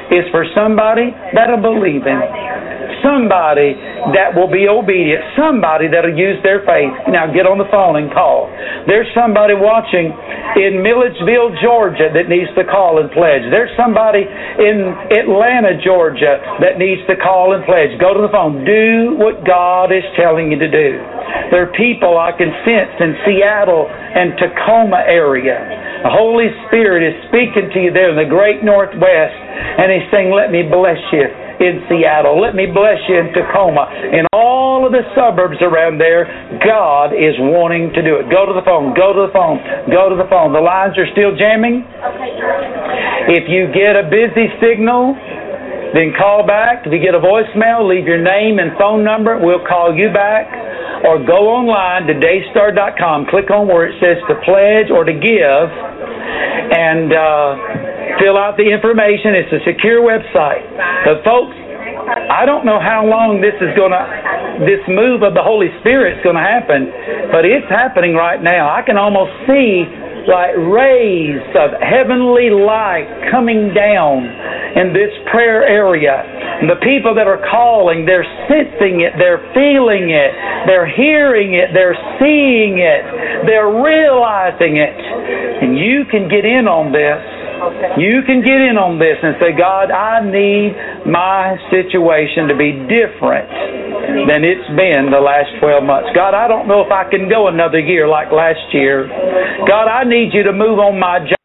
S3: is for somebody that'll believe Him. Somebody that will be obedient. Somebody that'll use their faith. Now get on the phone and call. There's somebody watching in Milledgeville, Georgia that needs to call and pledge. There's somebody in Atlanta, Georgia that needs to call and pledge. Go to the phone. Do what God is telling you to do. There are people I can sense in Seattle and Tacoma area. The Holy Spirit is speaking to you there in the great Northwest, and He's saying, let me bless you in Seattle. Let me bless you in Tacoma. In all of the suburbs around there, God is wanting to do it. Go to the phone. Go to the phone. Go to the phone. The lines are still jamming. If you get a busy signal, then call back. If you get a voicemail, leave your name and phone number. We'll call you back. Or go online to daystar dot com. Click on where it says to pledge or to give, and uh, fill out the information. It's a secure website. But folks, I don't know how long this is going to, this move of the Holy Spirit is going to happen, but it's happening right now. I can almost see like rays of heavenly light coming down in this prayer area. And the people that are calling, they're sensing it, they're feeling it, they're hearing it, they're seeing it, they're realizing it. And you can get in on this. You can get in on this and say, God, I need my situation to be different than it's been the last twelve months. God, I don't know if I can go another year like last year. God, I need you to move on my job.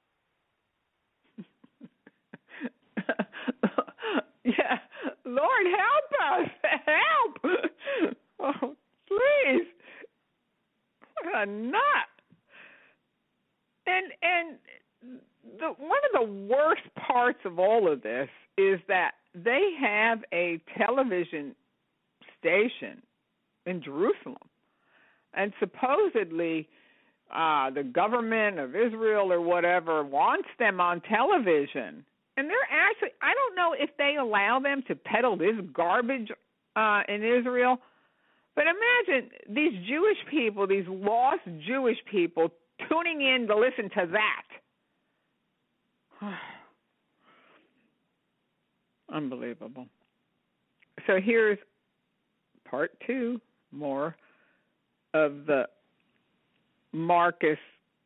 S2: Yeah, Lord, help us. Help. Oh, please. What a nut. And, and, The, one of the worst parts of all of this is that they have a television station in Jerusalem, and supposedly uh, the government of Israel or whatever wants them on television. And they're actually, I don't know if they allow them to peddle this garbage uh, in Israel, but imagine these Jewish people, these lost Jewish people, tuning in to listen to that. Unbelievable. So here's part two, more of the Marcus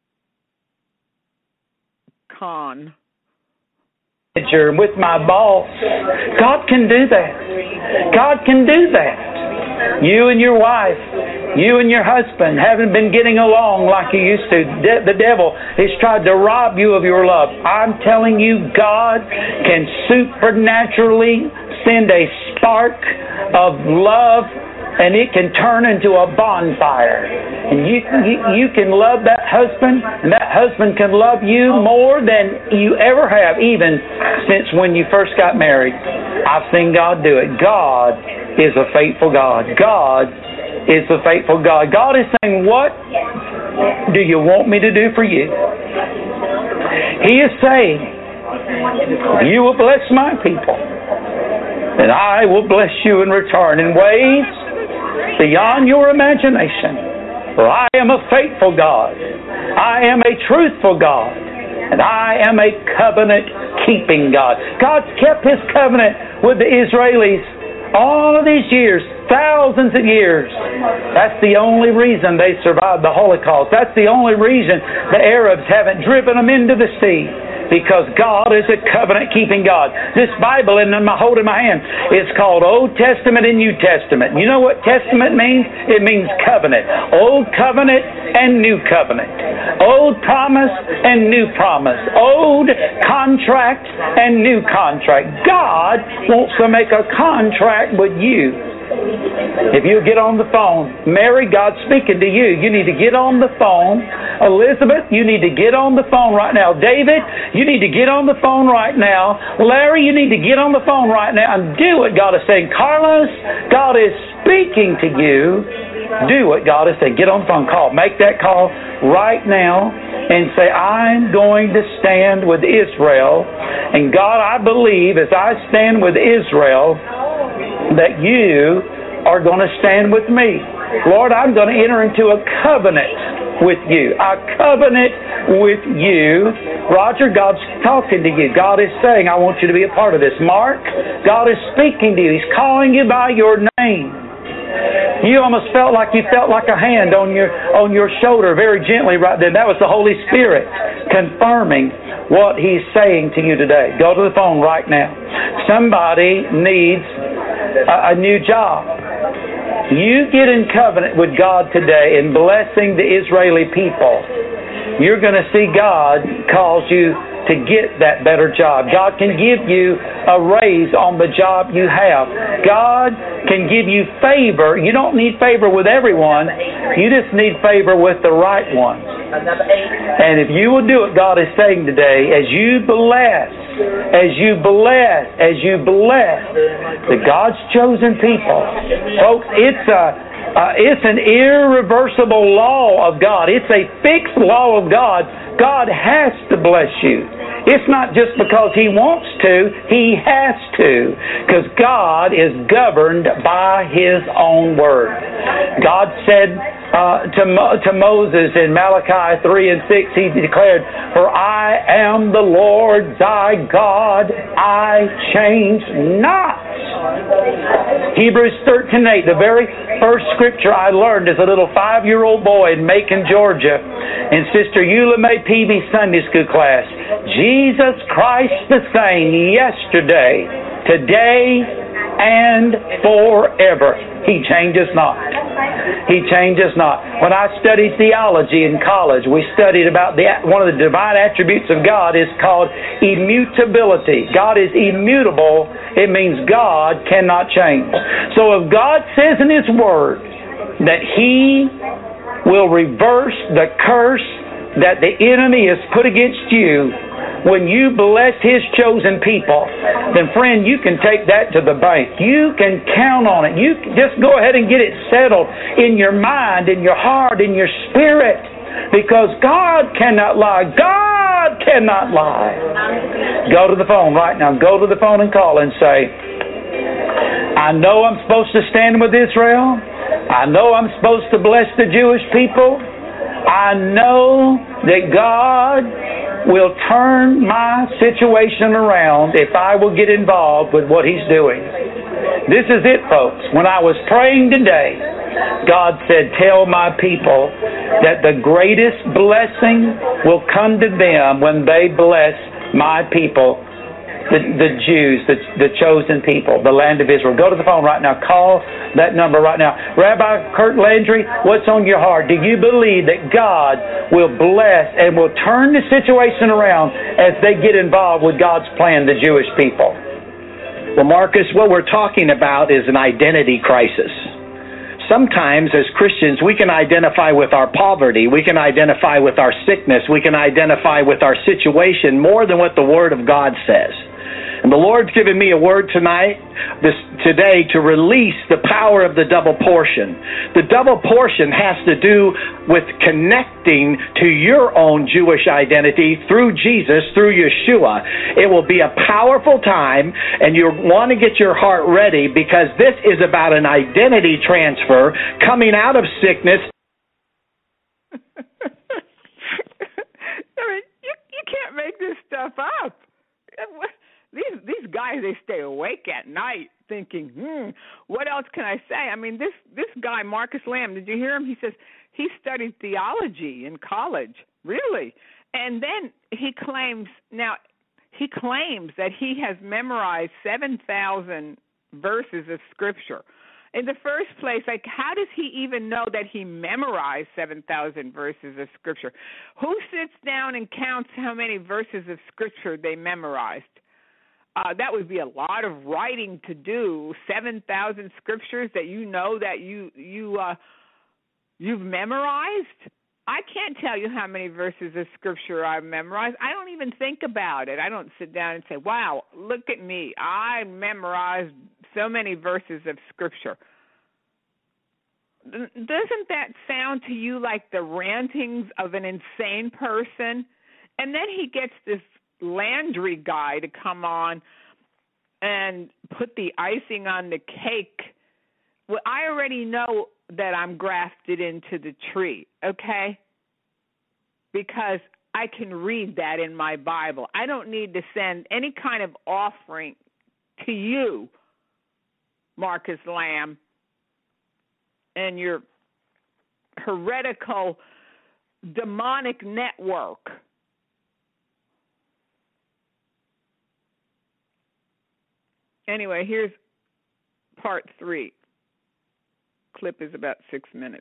S2: Con.
S3: With my boss. God can do that. God can do that. You and your wife, you and your husband haven't been getting along like you used to. De- the devil has tried to rob you of your love. I'm telling you, God can supernaturally send a spark of love, and it can turn into a bonfire. And you, you, you can love that husband, and that husband can love you more than you ever have, even since when you first got married. I've seen God do it. God is a faithful God. God is a faithful God. God is saying, what do you want me to do for you? He is saying, you will bless my people, and I will bless you in return in ways beyond your imagination. For I am a faithful God. I am a truthful God. And I am a covenant-keeping God. God's kept His covenant with the Israelis all of these years, thousands of years. That's the only reason they survived the Holocaust. That's the only reason the Arabs haven't driven them into the sea. Because God is a covenant-keeping God. This Bible in my hold in my hand is called Old Testament and New Testament. You know what Testament means? It means covenant. Old covenant and new covenant. Old promise and new promise. Old contract and new contract. God wants to make a contract with you. If you get on the phone, Mary, God's speaking to you. You need to get on the phone. Elizabeth, you need to get on the phone right now. David, you need to get on the phone right now. Larry, you need to get on the phone right now and do what God is saying. Carlos, God is speaking to you. Do what God is saying. Get on the phone. Call. Make that call right now and say, I'm going to stand with Israel. And God, I believe as I stand with Israel, that you are going to stand with me. Lord, I'm going to enter into a covenant with you. A covenant with you. Roger, God's talking to you. God is saying, I want you to be a part of this. Mark, God is speaking to you. He's calling you by your name. You almost felt like you felt like a hand on your on your shoulder very gently right then. That was the Holy Spirit confirming what He's saying to you today. Go to the phone right now. Somebody needs a, a new job. You get in covenant with God today in blessing the Israeli people. You're going to see God cause you to get that better job. God can give you a raise on the job you have. God can give you favor. You don't need favor with everyone. You just need favor with the right ones. And if you will do it, God is saying today, as you bless, as you bless, as you bless the God's chosen people, folks, it's a Uh, it's an irreversible law of God. It's a fixed law of God. God has to bless you. It's not just because He wants to. He has to. Because God is governed by His own word. God said uh, to, Mo- to Moses in Malachi three and six, He declared, "For I am the Lord thy God, I change not." Hebrews thirteen eight, the very first scripture I learned as a little five-year-old boy in Macon, Georgia, in Sister Eula May Peavy Sunday School class. Jesus Christ the same yesterday, today, and forever. He changes not. He changes not. When I studied theology in college, we studied about the one of the divine attributes of God is called immutability. God is immutable. It means God cannot change. So if God says in His Word that He will reverse the curse that the enemy has put against you when you bless His chosen people, then friend, you can take that to the bank. You can count on it. You can just go ahead and get it settled in your mind, in your heart, in your spirit, because God cannot lie. God cannot lie. Go to the phone right now. Go to the phone and call and say, I know I'm supposed to stand with Israel. I know I'm supposed to bless the Jewish people. I know that God will turn my situation around if I will get involved with what He's doing. This is it, folks. When I was praying today, God said, tell my people that the greatest blessing will come to them when they bless my people, the, the Jews, the, the chosen people, the land of Israel. Go to the phone right now. Call that number right now. Rabbi Kurt Landry, what's on your heart? Do you believe that God will bless and will turn the situation around as they get involved with God's plan, the Jewish people?
S4: Well, Marcus, what we're talking about is an identity crisis. Sometimes as Christians, we can identify with our poverty, we can identify with our sickness, we can identify with our situation more than what the Word of God says. And the Lord's given me a word tonight, this today, to release the power of the double portion. The double portion has to do with connecting to your own Jewish identity through Jesus, through Yeshua. It will be a powerful time, and you want to get your heart ready, because this is about an identity transfer coming out of sickness.
S2: I mean, you, you can't make this stuff up. These these guys, they stay awake at night thinking, hmm, what else can I say? I mean, this, this guy, Marcus Lamb, did you hear him? He says he studied theology in college. Really? And then he claims, now, he claims that he has memorized seven thousand verses of Scripture. In the first place, like, how does he even know that he memorized seven thousand verses of Scripture? Who sits down and counts how many verses of Scripture they memorized? Uh, that would be a lot of writing to do. Seven thousand scriptures that you know that you you uh, you've memorized. I can't tell you how many verses of Scripture I've memorized. I don't even think about it. I don't sit down and say, "Wow, look at me! I memorized so many verses of Scripture." Doesn't that sound to you like the rantings of an insane person? And then he gets this Landry guy to come on and put the icing on the cake. Well, I already know that I'm grafted into the tree, okay? because I can read that in my Bible. I don't need to send any kind of offering to you, Marcus Lamb, and your heretical demonic network. Anyway, here's part three. Clip is about six minutes.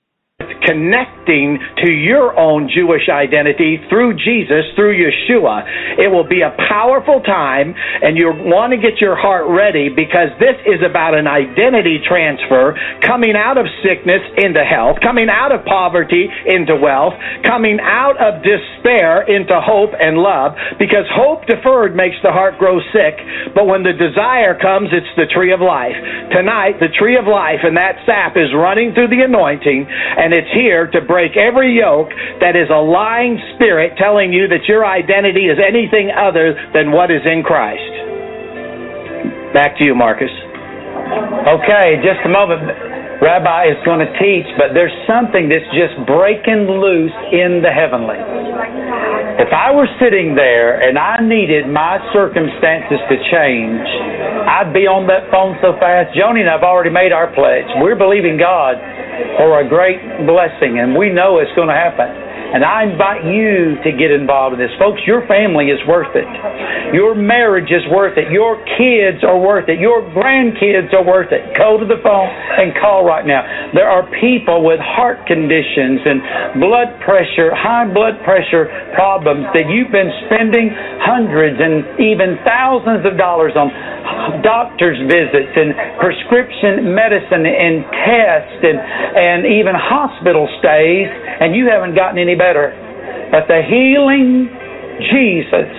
S4: Connecting to your own Jewish identity through Jesus, through Yeshua. It will be a powerful time, and you want to get your heart ready, because this is about an identity transfer, coming out of sickness into health, coming out of poverty into wealth, coming out of despair into hope and love, because hope deferred makes the heart grow sick, but when the desire comes, it's the tree of life. Tonight, the tree of life, and that sap is running through the anointing, and it's here to break every yoke that is a lying spirit telling you that your identity is anything other than what is in Christ. Back to you, Marcus.
S3: Okay, just a moment. Rabbi is going to teach, but there's something that's just breaking loose in the heavenly. If I were sitting there and I needed my circumstances to change, I'd be on that phone so fast. Joni and I have already made our pledge. We're believing God for a great blessing, and we know it's going to happen. And I invite you to get involved in this. Folks, your family is worth it. Your marriage is worth it. Your kids are worth it. Your grandkids are worth it. Go to the phone and call right now. There are people with heart conditions and blood pressure, high blood pressure problems that you've been spending hundreds and even thousands of dollars on doctor's visits and prescription medicine and tests and, and even hospital stays, and you haven't gotten any better. But the healing Jesus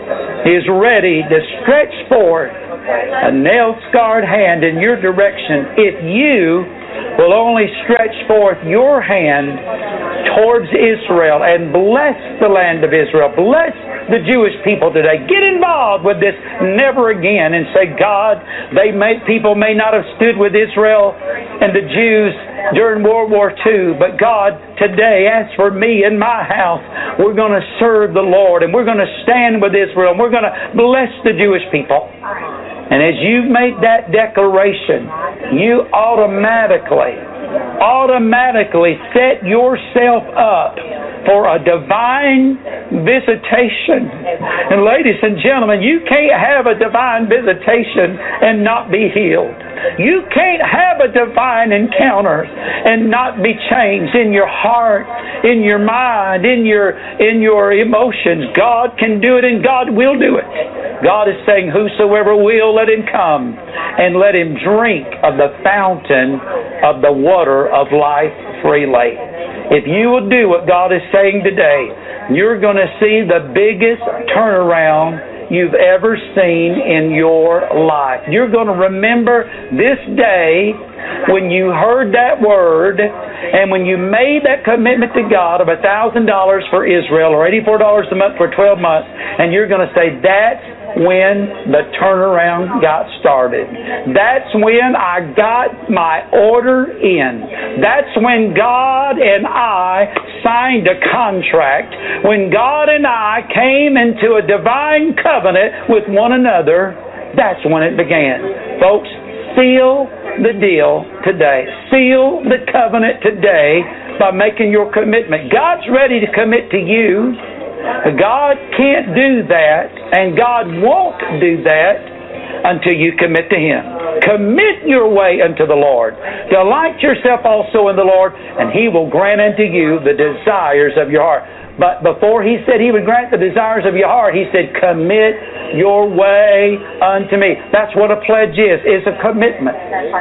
S3: is ready to stretch forth a nail-scarred hand in your direction if you will only stretch forth your hand towards Israel and bless the land of Israel. Bless the Jewish people today. Get involved with this never again and say, God, they may, people may not have stood with Israel and the Jews during World War Two, but God, today, as for me and my house, we're going to serve the Lord, and we're going to stand with Israel, and we're going to bless the Jewish people. And as you make that declaration, you automatically, automatically set yourself up for a divine visitation. And ladies and gentlemen, you can't have a divine visitation and not be healed. You can't have a divine encounter and not be changed in your heart, in your mind, in your in your emotions. God can do it, and God will do it. God is saying, whosoever will, let him come and let him drink of the fountain of the water of life freely. If you will do what God is saying today, you're going to see the biggest turnaround you've ever seen in your life. You're going to remember this day when you heard that word and when you made that commitment to God of one thousand dollars for Israel or eighty-four dollars a month for twelve months, and you're going to say, that's when the turnaround got started. That's when I got my order in. That's when God and I signed a contract. When God and I came into a divine covenant with one another, that's when it began. Folks, seal the deal today. Seal the covenant today by making your commitment. God's ready to commit to you. God can't do that, and God won't do that until you commit to Him. Commit your way unto the Lord. Delight yourself also in the Lord, and He will grant unto you the desires of your heart. But before He said He would grant the desires of your heart, He said, commit your way unto me. That's what a pledge is. It's a commitment.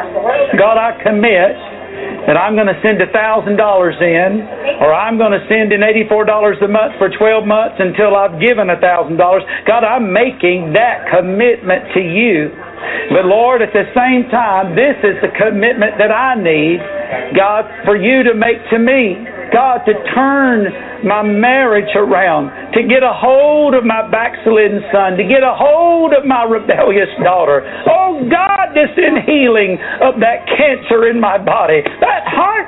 S3: God, I commit that I'm going to send one thousand dollars in, or I'm going to send in eighty-four dollars a month for twelve months until I've given one thousand dollars. God, I'm making that commitment to you. But Lord, at the same time, this is the commitment that I need, God, for you to make to me. God, to turn my marriage around, to get a hold of my backslidden son, to get a hold of my rebellious daughter. Oh God, to send healing of that cancer in my body, that heart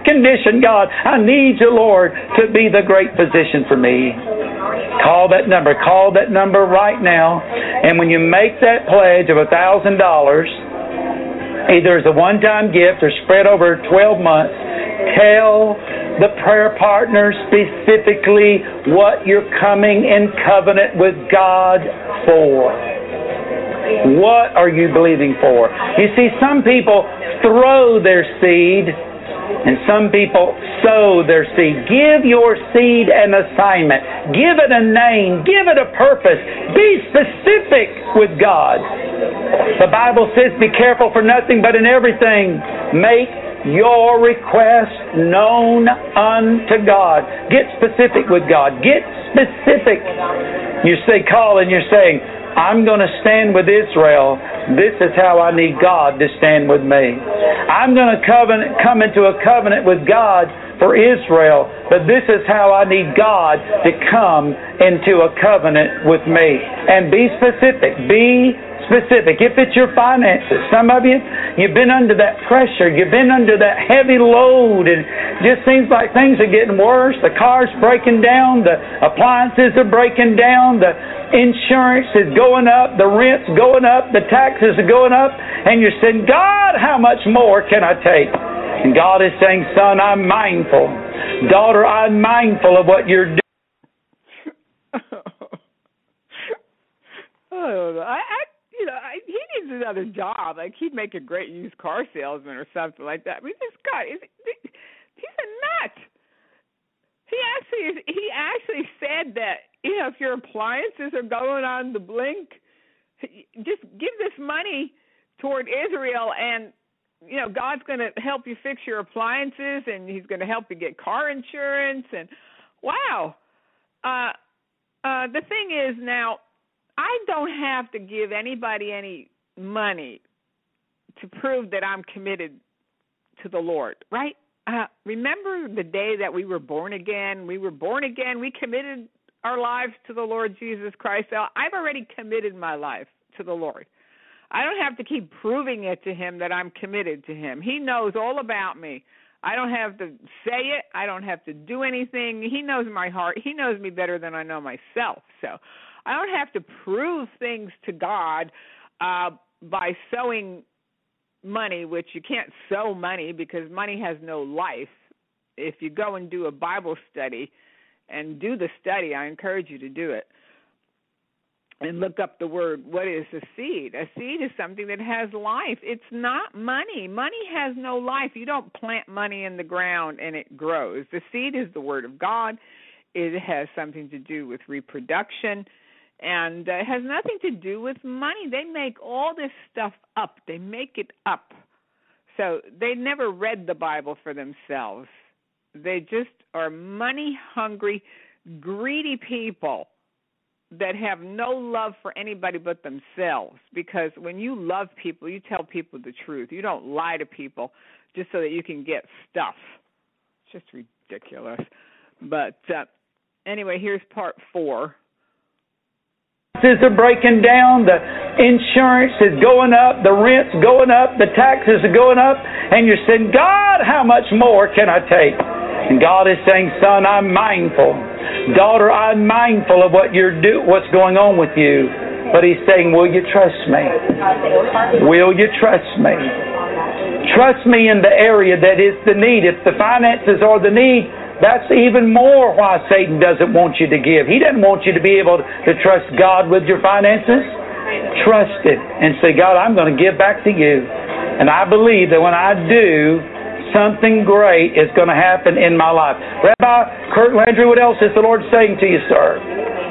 S3: condition, God. I need you, Lord, to be the great physician for me. Call that number. Call that number right now. And when you make that pledge of one thousand dollars, either as a one-time gift or spread over twelve months, tell the prayer partner specifically what you're coming in covenant with God for. What are you believing for? You see, some people throw their seed and some people sow their seed. Give your seed an assignment. Give it a name. Give it a purpose. Be specific with God. The Bible says, be careful for nothing, but in everything make your request known unto God. Get specific with God. Get specific. You say, call, and you're saying, I'm going to stand with Israel. This is how I need God to stand with me. I'm going to covenant, come into a covenant with God for Israel, but this is how I need God to come into a covenant with me. And be specific. Be specific. If it's your finances, some of you, you've been under that pressure. You've been under that heavy load, and it just seems like things are getting worse. The car's breaking down. The appliances are breaking down. The insurance is going up. The rent's going up. The taxes are going up. And you're saying, God, how much more can I take? And God is saying, son, I'm mindful. Daughter, I'm mindful of what you're doing.
S2: Oh, I, I, you know, I, he needs another job. Like, he'd make a great used car salesman or something like that. I mean, this guy is, he's a nut. He actually, he actually said that, you know, if your appliances are going on the blink, just give this money toward Israel, and, you know, God's going to help you fix your appliances, and he's going to help you get car insurance. And, wow. Uh, uh, the thing is now, I don't have to give anybody any money to prove that I'm committed to the Lord, right? Uh, remember the day that we were born again? We were born again. We committed our lives to the Lord Jesus Christ. I've already committed my life to the Lord. I don't have to keep proving it to him that I'm committed to him. He knows all about me. I don't have to say it. I don't have to do anything. He knows my heart. He knows me better than I know myself. So I don't have to prove things to God uh, by sowing money, which you can't sow money because money has no life. If you go and do a Bible study and do the study, I encourage you to do it, and look up the word, what is a seed? A seed is something that has life. It's not money. Money has no life. You don't plant money in the ground and it grows. The seed is the word of God. It has something to do with reproduction, and uh, it has nothing to do with money. They make all this stuff up. They make it up. So they never read the Bible for themselves. They just are money-hungry, greedy people that have no love for anybody but themselves. Because when you love people, you tell people the truth. You don't lie to people just so that you can get stuff. It's just ridiculous. But uh, anyway, here's part four.
S3: Taxes are breaking down, the insurance is going up, the rent's going up, the taxes are going up, and you're saying, God, how much more can I take? And God is saying, son, I'm mindful. Daughter, I'm mindful of what you're do, what's going on with you. But he's saying, will you trust me? Will you trust me? Trust me in the area that is the need. If the finances are the need, that's even more why Satan doesn't want you to give. He doesn't want you to be able to trust God with your finances. Trust it and say, God, I'm going to give back to you. And I believe that when I do, something great is going to happen in my life. Rabbi Kurt Landry, what else is the Lord saying to you, sir?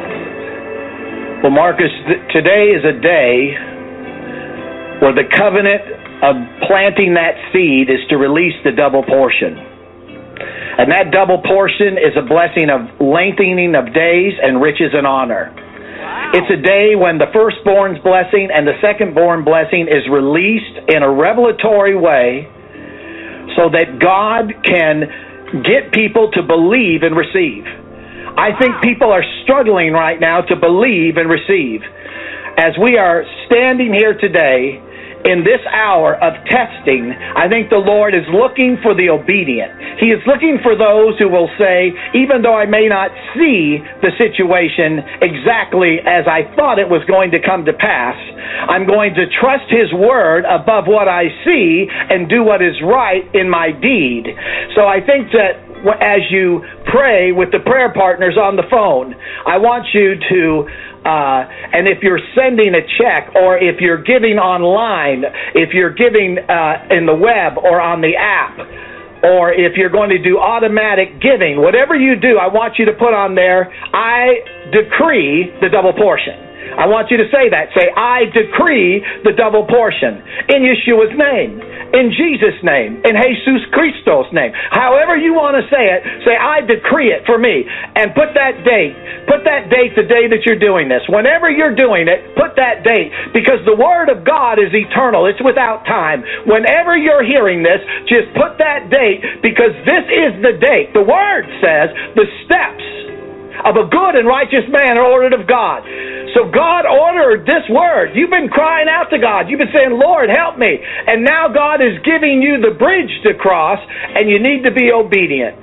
S4: Well, Marcus, th- today is a day where the covenant of planting that seed is to release the double portion. And that double portion is a blessing of lengthening of days and riches and honor. Wow. It's a day when the firstborn's blessing and the secondborn blessing is released in a revelatory way so that God can get people to believe and receive. I think people are struggling right now to believe and receive. As we are standing here today in this hour of testing, I think the Lord is looking for the obedient. He is looking for those who will say, even though I may not see the situation exactly as I thought it was going to come to pass, I'm going to trust His Word above what I see and do what is right in my deed. So I think that as you pray with the prayer partners on the phone, I want you to Uh, and if you're sending a check, or if you're giving online, if you're giving uh, in the web or on the app, or if you're going to do automatic giving, whatever you do, I want you to put on there, I decree the double portion. I want you to say that. Say, I decree the double portion in Yeshua's name, in Jesus' name, in Jesus Christos' name. However you want to say it, say, I decree it for me. And put that date. Put that date the day that you're doing this. Whenever you're doing it, put that date, because the Word of God is eternal. It's without time. Whenever you're hearing this, just put that date, because this is the date. The Word says the steps of a good and righteous man are ordered of God. So God ordered this word. You've been crying out to God. You've been saying, Lord, help me. And now God is giving you the bridge to cross, and you need to be obedient.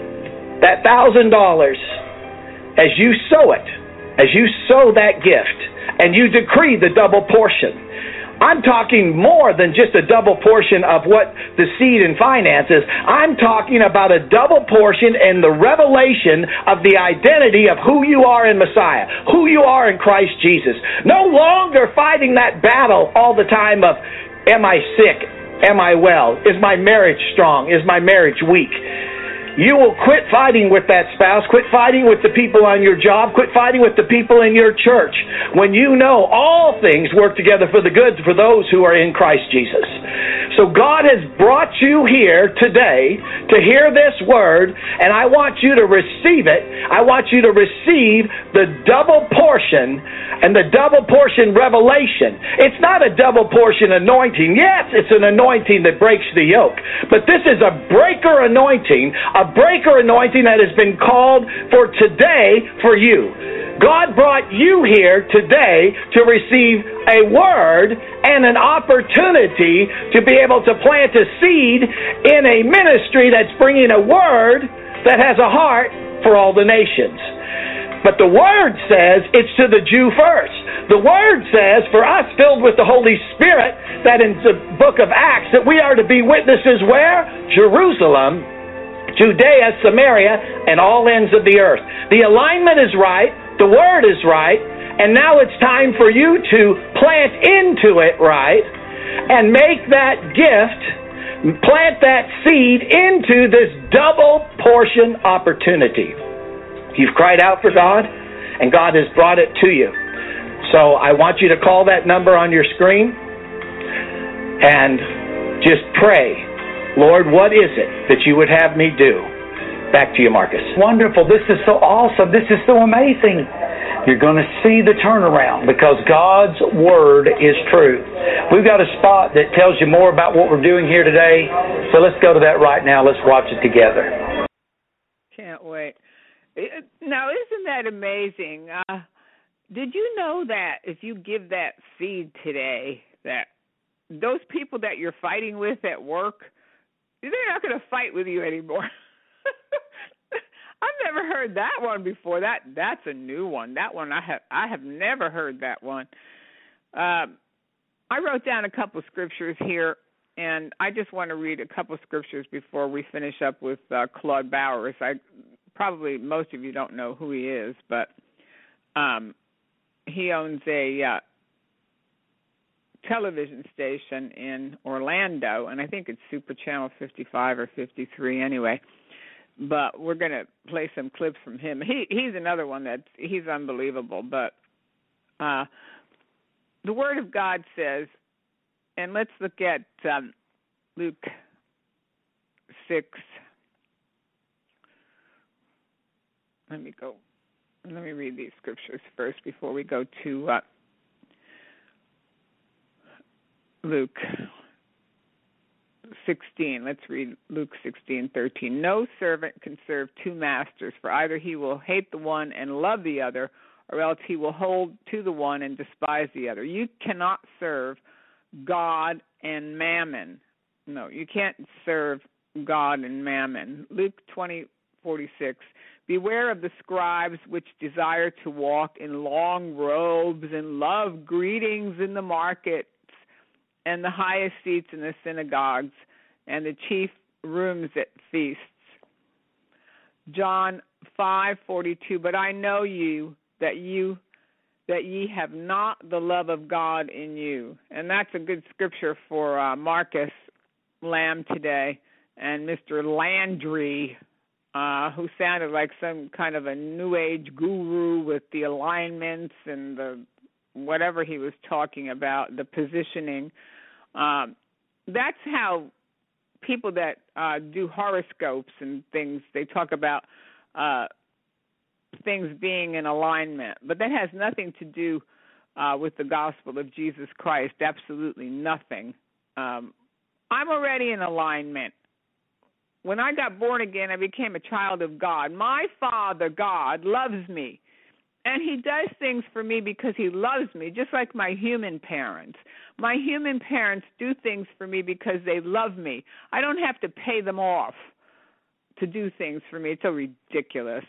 S4: That thousand dollars, as you sow it, as you sow that gift, and you decree the double portion, I'm talking more than just a double portion of what the seed and finances. I'm talking about a double portion in the revelation of the identity of who you are in Messiah, who you are in Christ Jesus. No longer fighting that battle all the time of, am I sick? Am I well? Is my marriage strong? Is my marriage weak? You will quit fighting with that spouse, quit fighting with the people on your job, quit fighting with the people in your church, when you know all things work together for the good for those who are in Christ Jesus. So God has brought you here today to hear this word, and I want you to receive it. I want you to receive the double portion and the double portion revelation. It's not a double portion anointing. Yes, it's an anointing that breaks the yoke, but this is a breaker anointing, a breaker anointing that has been called for today for you. God brought you here today to receive a word and an opportunity to be able to plant a seed in a ministry that's bringing a word that has a heart for all the nations. But the Word says it's to the Jew first. The Word says for us filled with the Holy Spirit, that in the book of Acts, that we are to be witnesses where? Jerusalem, Judea, Samaria, and all ends of the earth. The alignment is right. The Word is right. And now it's time for you to plant into it right and make that gift, plant that seed into this double portion opportunity. You've cried out for God, and God has brought it to you. So I want you to call that number on your screen and just pray, Lord, what is it that you would have me do? Back to you, Marcus.
S3: Wonderful. This is so awesome. This is so amazing. You're going to see the turnaround because God's Word is true. We've got a spot that tells you more about what we're doing here today. So let's go to that right now. Let's watch it together.
S2: Can't wait. Now, isn't that amazing? Uh, did you know that if you give that seed today, that those people that you're fighting with at work, they're not going to fight with you anymore? I've never heard that one before. That that's a new one. That one I have I have never heard that one. Um, I wrote down a couple of scriptures here, and I just want to read a couple of scriptures before we finish up with uh, Claude Bowers. I probably most of you don't know who he is, but um, he owns a uh, television station in Orlando, and I think it's Super Channel fifty-five or fifty-three anyway. But we're going to play some clips from him. He he's another one that's he's unbelievable. But uh, the Word of God says, and let's look at um, Luke six. Let me go. Let me read these scriptures first before we go to uh, Luke sixteen. Let's read Luke sixteen thirteen. No servant can serve two masters, for either he will hate the one and love the other, or else he will hold to the one and despise the other. You cannot serve God and mammon. No, you can't serve God and mammon. Luke twenty forty-six. Beware of the scribes which desire to walk in long robes and love greetings in the markets and the highest seats in the synagogues and the chief rooms at feasts. John five forty-two. But I know you that you that ye have not the love of God in you. And that's a good scripture for uh, Marcus Lamb today and Mister Landry, uh, who sounded like some kind of a New Age guru with the alignments and the whatever he was talking about, the positioning. Um, that's how people that uh, do horoscopes and things, they talk about uh, things being in alignment. But that has nothing to do uh, with the gospel of Jesus Christ, absolutely nothing. Um, I'm already in alignment. When I got born again, I became a child of God. My Father, God, loves me. And he does things for me because he loves me, just like my human parents. My human parents do things for me because they love me. I don't have to pay them off to do things for me. It's so ridiculous.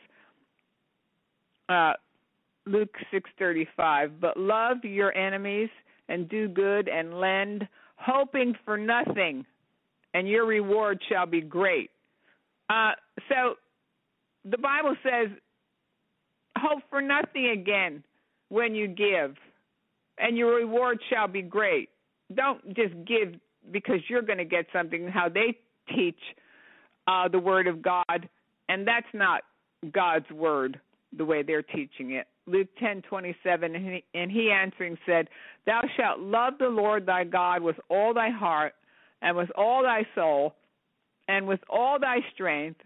S2: Uh, Luke six thirty-five. But love your enemies and do good and lend, hoping for nothing, and your reward shall be great. Uh, so the Bible says, hope for nothing again when you give, and your reward shall be great. Don't just give because you're going to get something, how they teach uh, the Word of God, and that's not God's Word the way they're teaching it. Luke ten twenty-seven, and he, and he answering said, Thou shalt love the Lord thy God with all thy heart, and with all thy soul, and with all thy strength,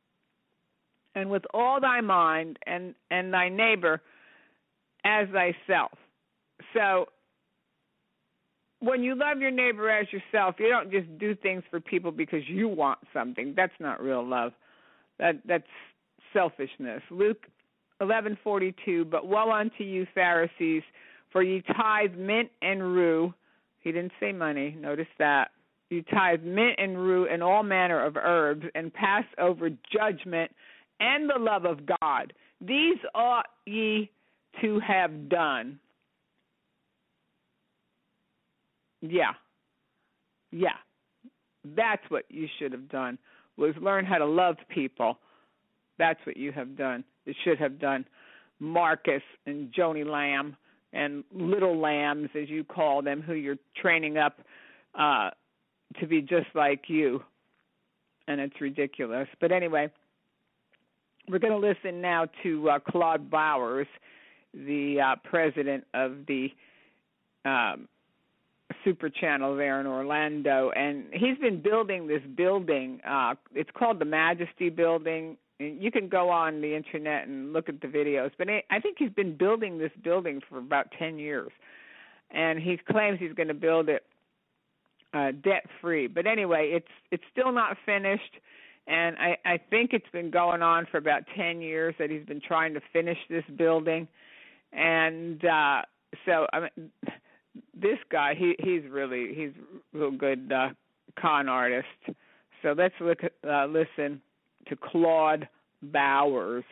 S2: and with all thy mind, and, and thy neighbor as thyself. So when you love your neighbor as yourself, you don't just do things for people because you want something. That's not real love. That That's selfishness. Luke eleven forty-two, but woe unto you, Pharisees, for ye tithe mint and rue. He didn't say money. Notice that. You tithe mint and rue and all manner of herbs, and pass over judgment and the love of God. These ought ye to have done. Yeah. Yeah. That's what you should have done, was learn how to love people. That's what you have done. You should have done. Marcus and Joni Lamb and little lambs, as you call them, who you're training up uh, to be just like you. And it's ridiculous. But anyway, we're going to listen now to uh, Claude Bowers, the uh, president of the um, Super Channel there in Orlando. And he's been building this building. Uh, it's called the Majesty Building. You can go on the internet and look at the videos. But I think he's been building this building for about ten years. And he claims he's going to build it uh, debt-free. But anyway, it's it's still not finished. And I, I think it's been going on for about ten years that he's been trying to finish this building. And uh, so I mean, this guy, he, he's really, he's a real good uh, con artist. So let's look at, uh, listen to Claude Bowers.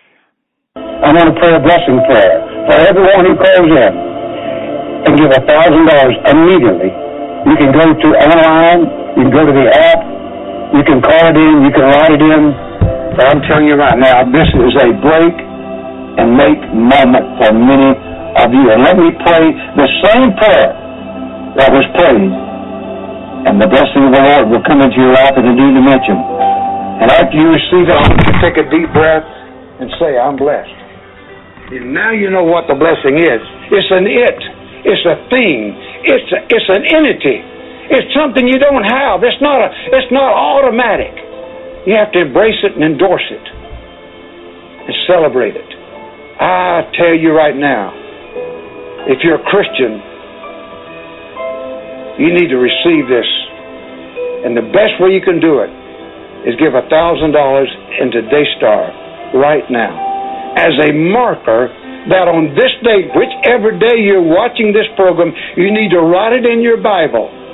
S5: I want to pray a blessing prayer for everyone who calls in and give one thousand dollars immediately. You can go to online, you can go to the app, you can call it in, you can write it in. But I'm telling you right now, this is a break and make moment for many of you. And let me pray the same prayer that was prayed, and the blessing of the Lord will come into your life in a new dimension. And after you receive it, I want you to take a deep breath and say, I'm blessed. And now you know what the blessing is. It's an it. It's a thing. It's a, it's an entity. It's something you don't have. It's not a, it's not automatic. You have to embrace it and endorse it and celebrate it. I tell you right now, if you're a Christian, you need to receive this. And the best way you can do it is give one thousand dollars into Daystar right now as a marker that on this day, whichever day you're watching this program, you need to write it in your Bible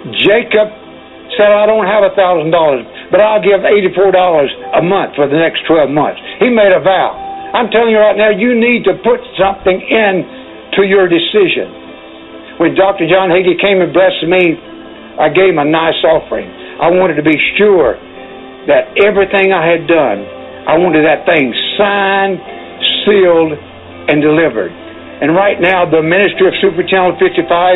S5: Jacob said, I don't have a thousand dollars, but I'll give eighty-four dollars a month for the next twelve months. He made a vow. I'm telling you right now, you need to put something in to your decision. When Doctor John Hagee came and blessed me, I gave him a nice offering. I wanted to be sure that everything I had done, I wanted that thing signed, sealed, and delivered. And right now, the ministry of Super Channel fifty-five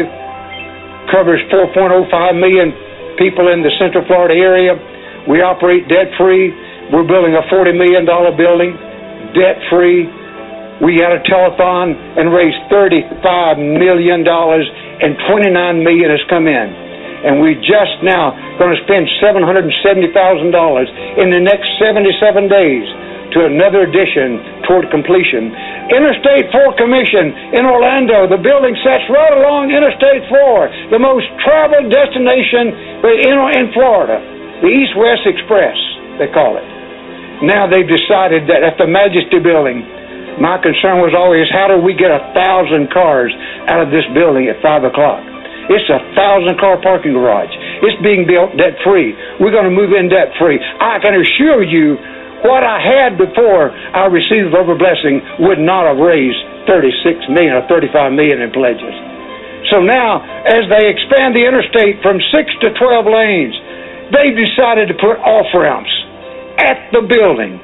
S5: covers four point oh five million people in the Central Florida area. We operate debt-free. We're building a forty million dollars building, debt-free. We had a telethon and raised thirty-five million dollars, and twenty-nine million dollars has come in. And we just now going to spend seven hundred seventy thousand dollars in the next seventy-seven days to another addition toward completion. Interstate four Commission in Orlando. The building sits right along Interstate four, the most traveled destination in, in Florida. The East-West Express, they call it. Now they've decided that at the Majesty Building, my concern was always, how do we get a thousand cars out of this building at five o'clock? It's a thousand car parking garage. It's being built debt-free. We're going to move in debt-free. I can assure you, what I had before I received over blessing would not have raised thirty-six million dollars or thirty-five million dollars in pledges. So now, as they expand the interstate from six to twelve lanes, they've decided to put off-ramps at the building,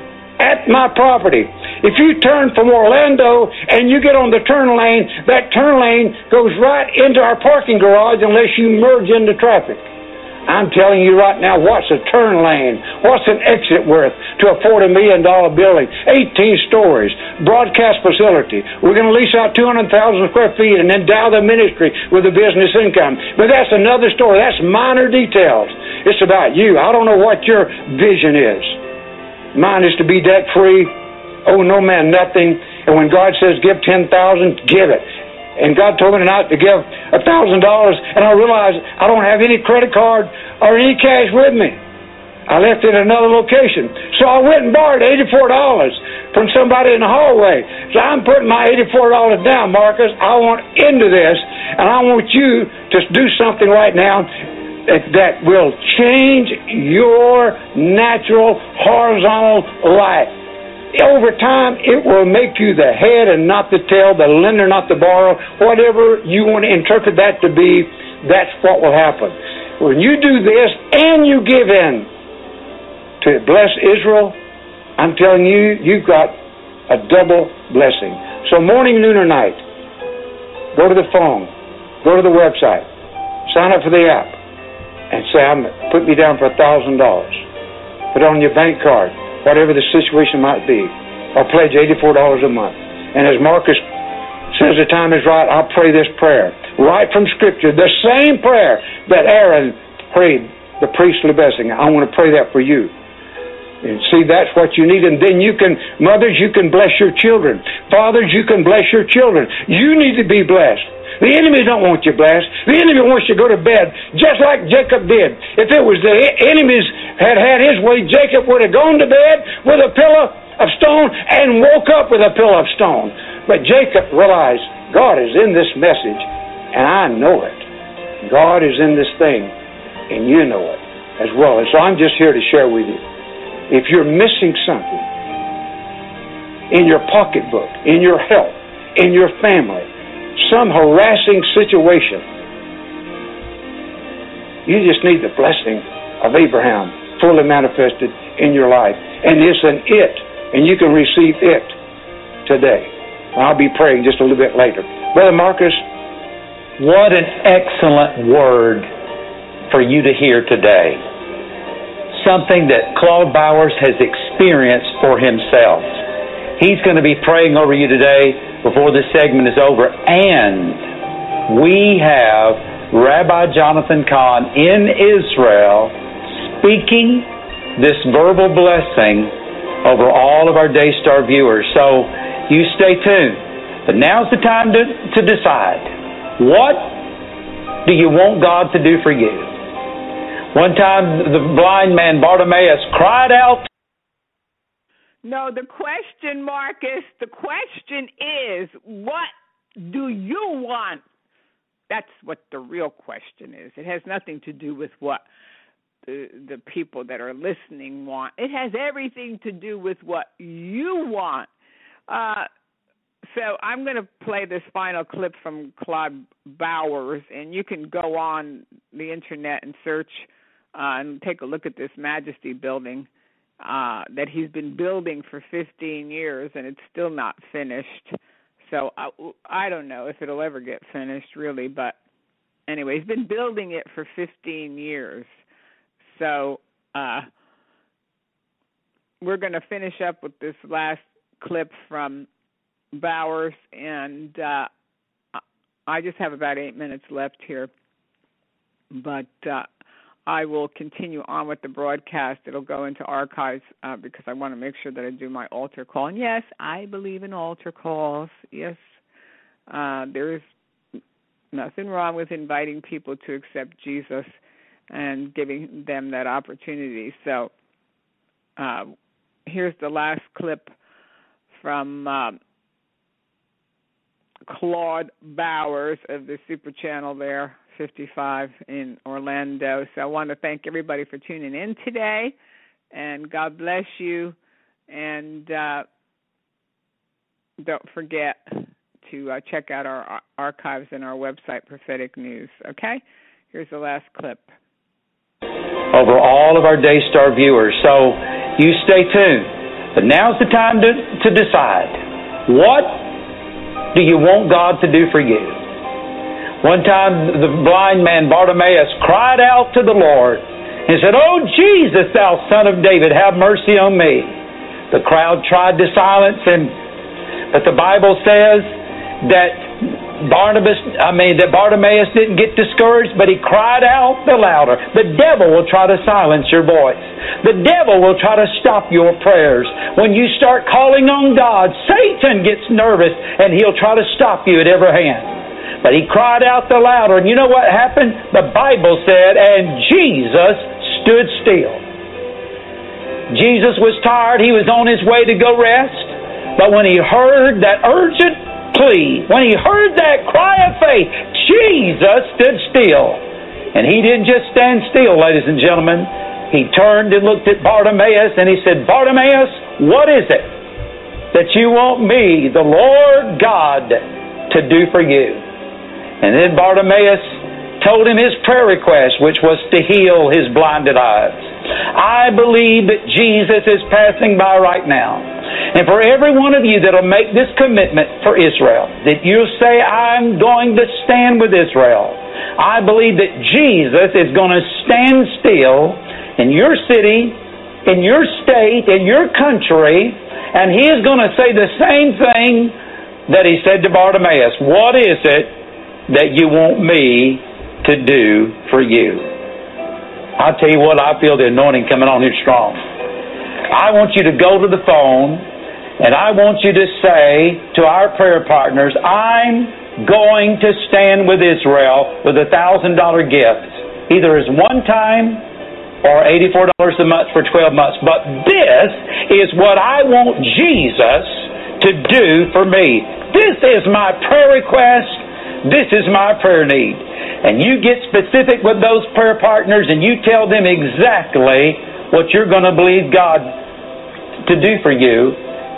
S5: at my property. If you turn from Orlando and you get on the turn lane, that turn lane goes right into our parking garage unless you merge into traffic. I'm telling you right now, what's a turn lane? What's an exit worth to a forty million dollars building, eighteen stories, broadcast facility? We're going to lease out two hundred thousand square feet and endow the ministry with a business income. But that's another story. That's minor details. It's about you. I don't know what your vision is. Mine is to be debt-free, owe no man nothing, and when God says give ten thousand dollars, give it. And God told me tonight to give a thousand dollars, and I realized I don't have any credit card or any cash with me. I left it in another location. So I went and borrowed eighty-four dollars from somebody in the hallway. So I'm putting my eighty-four dollars down, Marcus. I want into this, and I want you to do something right now that, that will change your natural horizontal life. Over time, it will make you the head and not the tail, the lender not the borrower. Whatever you want to interpret that to be, that's what will happen. When you do this and you give in to bless Israel, I'm telling you, you've got a double blessing. So morning, noon, or night, go to the phone, go to the website, sign up for the app, and say, I'm, put me down for a thousand dollars. Put it on your bank card, whatever the situation might be. I'll pledge eighty-four dollars a month. And as Marcus says the time is right, I'll pray this prayer. Right from Scripture, the same prayer that Aaron prayed, the priestly blessing. I want to pray that for you. And see, that's what you need. And then you can, mothers, you can bless your children. Fathers, you can bless your children. You need to be blessed. The enemy don't want you blessed. The enemy wants you to go to bed just like Jacob did. If it was the enemies had had his way, Jacob would have gone to bed with a pillow of stone and woke up with a pillow of stone. But Jacob realized God is in this message, and I know it. God is in this thing, and you know it as well. And so I'm just here to share with you. If you're missing something in your pocketbook, in your health, in your family, some harassing situation, you just need the blessing of Abraham fully manifested in your life. And it's an it, and you can receive it today. I'll be praying just a little bit later. Brother Marcus,
S4: what an excellent word for you to hear today. Something that Claude Bowers has experienced for himself. He's going to be praying over you today before this segment is over. And we have Rabbi Jonathan Cahn in Israel speaking this verbal blessing over all of our Daystar viewers. So you stay tuned. But now's the time to, to decide. What do you want God to do for you? One time the blind man Bartimaeus cried out.
S2: No, the question, Marcus, the question is, what do you want That's what the real question is. It has nothing to do with what the the people that are listening want. It has everything to do with what you want. Uh, so I'm going to play this final clip from Claude Bowers, and you can go on the internet and search uh, and take a look at this Majesty building uh, that he's been building for fifteen years, and it's still not finished. So I, I don't know if it'll ever get finished, really, but anyway, he's been building it for fifteen years. So uh, we're going to finish up with this last clip from Bowers, and uh, I just have about eight minutes left here, but uh, I will continue on with the broadcast. It'll go into archives uh, because I want to make sure that I do my altar call. And yes, I believe in altar calls. Yes, uh, there is nothing wrong with inviting people to accept Jesus and giving them that opportunity. So uh, here's the last clip from uh, Claude Bowers of the Super Channel there, fifty-five in Orlando. So I want to thank everybody for tuning in today, and God bless you. And uh, don't forget to uh, check out our archives and our website, Prophetic News. Okay? Here's the last clip.
S3: Over all of our Daystar viewers. So you stay tuned. But now's the time to, to decide. What do you want God to do for you? One time the blind man Bartimaeus cried out to the Lord and said, "Oh, Jesus, thou son of David, have mercy on me." The crowd tried to silence him, but the Bible says that Barnabas, I mean, that Bartimaeus didn't get discouraged, but he cried out the louder. The devil will try to silence your voice. The devil will try to stop your prayers. When you start calling on God, Satan gets nervous, and he'll try to stop you at every hand. But he cried out the louder, and you know what happened? The Bible said, and Jesus stood still. Jesus was tired. He was on his way to go rest. But when he heard that urgent plea, when he heard that cry of faith, Jesus stood still. And he didn't just stand still, ladies and gentlemen. He turned and looked at Bartimaeus and he said, "Bartimaeus, what is it that you want me, the Lord God, to do for you?" And then Bartimaeus told him his prayer request, which was to heal his blinded eyes. I believe that Jesus is passing by right now. And for every one of you that will make this commitment for Israel, that you'll say, "I'm going to stand with Israel," I believe that Jesus is going to stand still in your city, in your state, in your country, and he is going to say the same thing that he said to Bartimaeus. What is it that you want me to do for you? I'll tell you what, I feel the anointing coming on here strong. I want you to go to the phone, and I want you to say to our prayer partners, "I'm going to stand with Israel with a one thousand dollars gift, either as one time or eighty-four dollars a month for twelve months. But this is what I want Jesus to do for me. This is my prayer request. This is my prayer need." And you get specific with those prayer partners and you tell them exactly what you're going to believe God to do for you.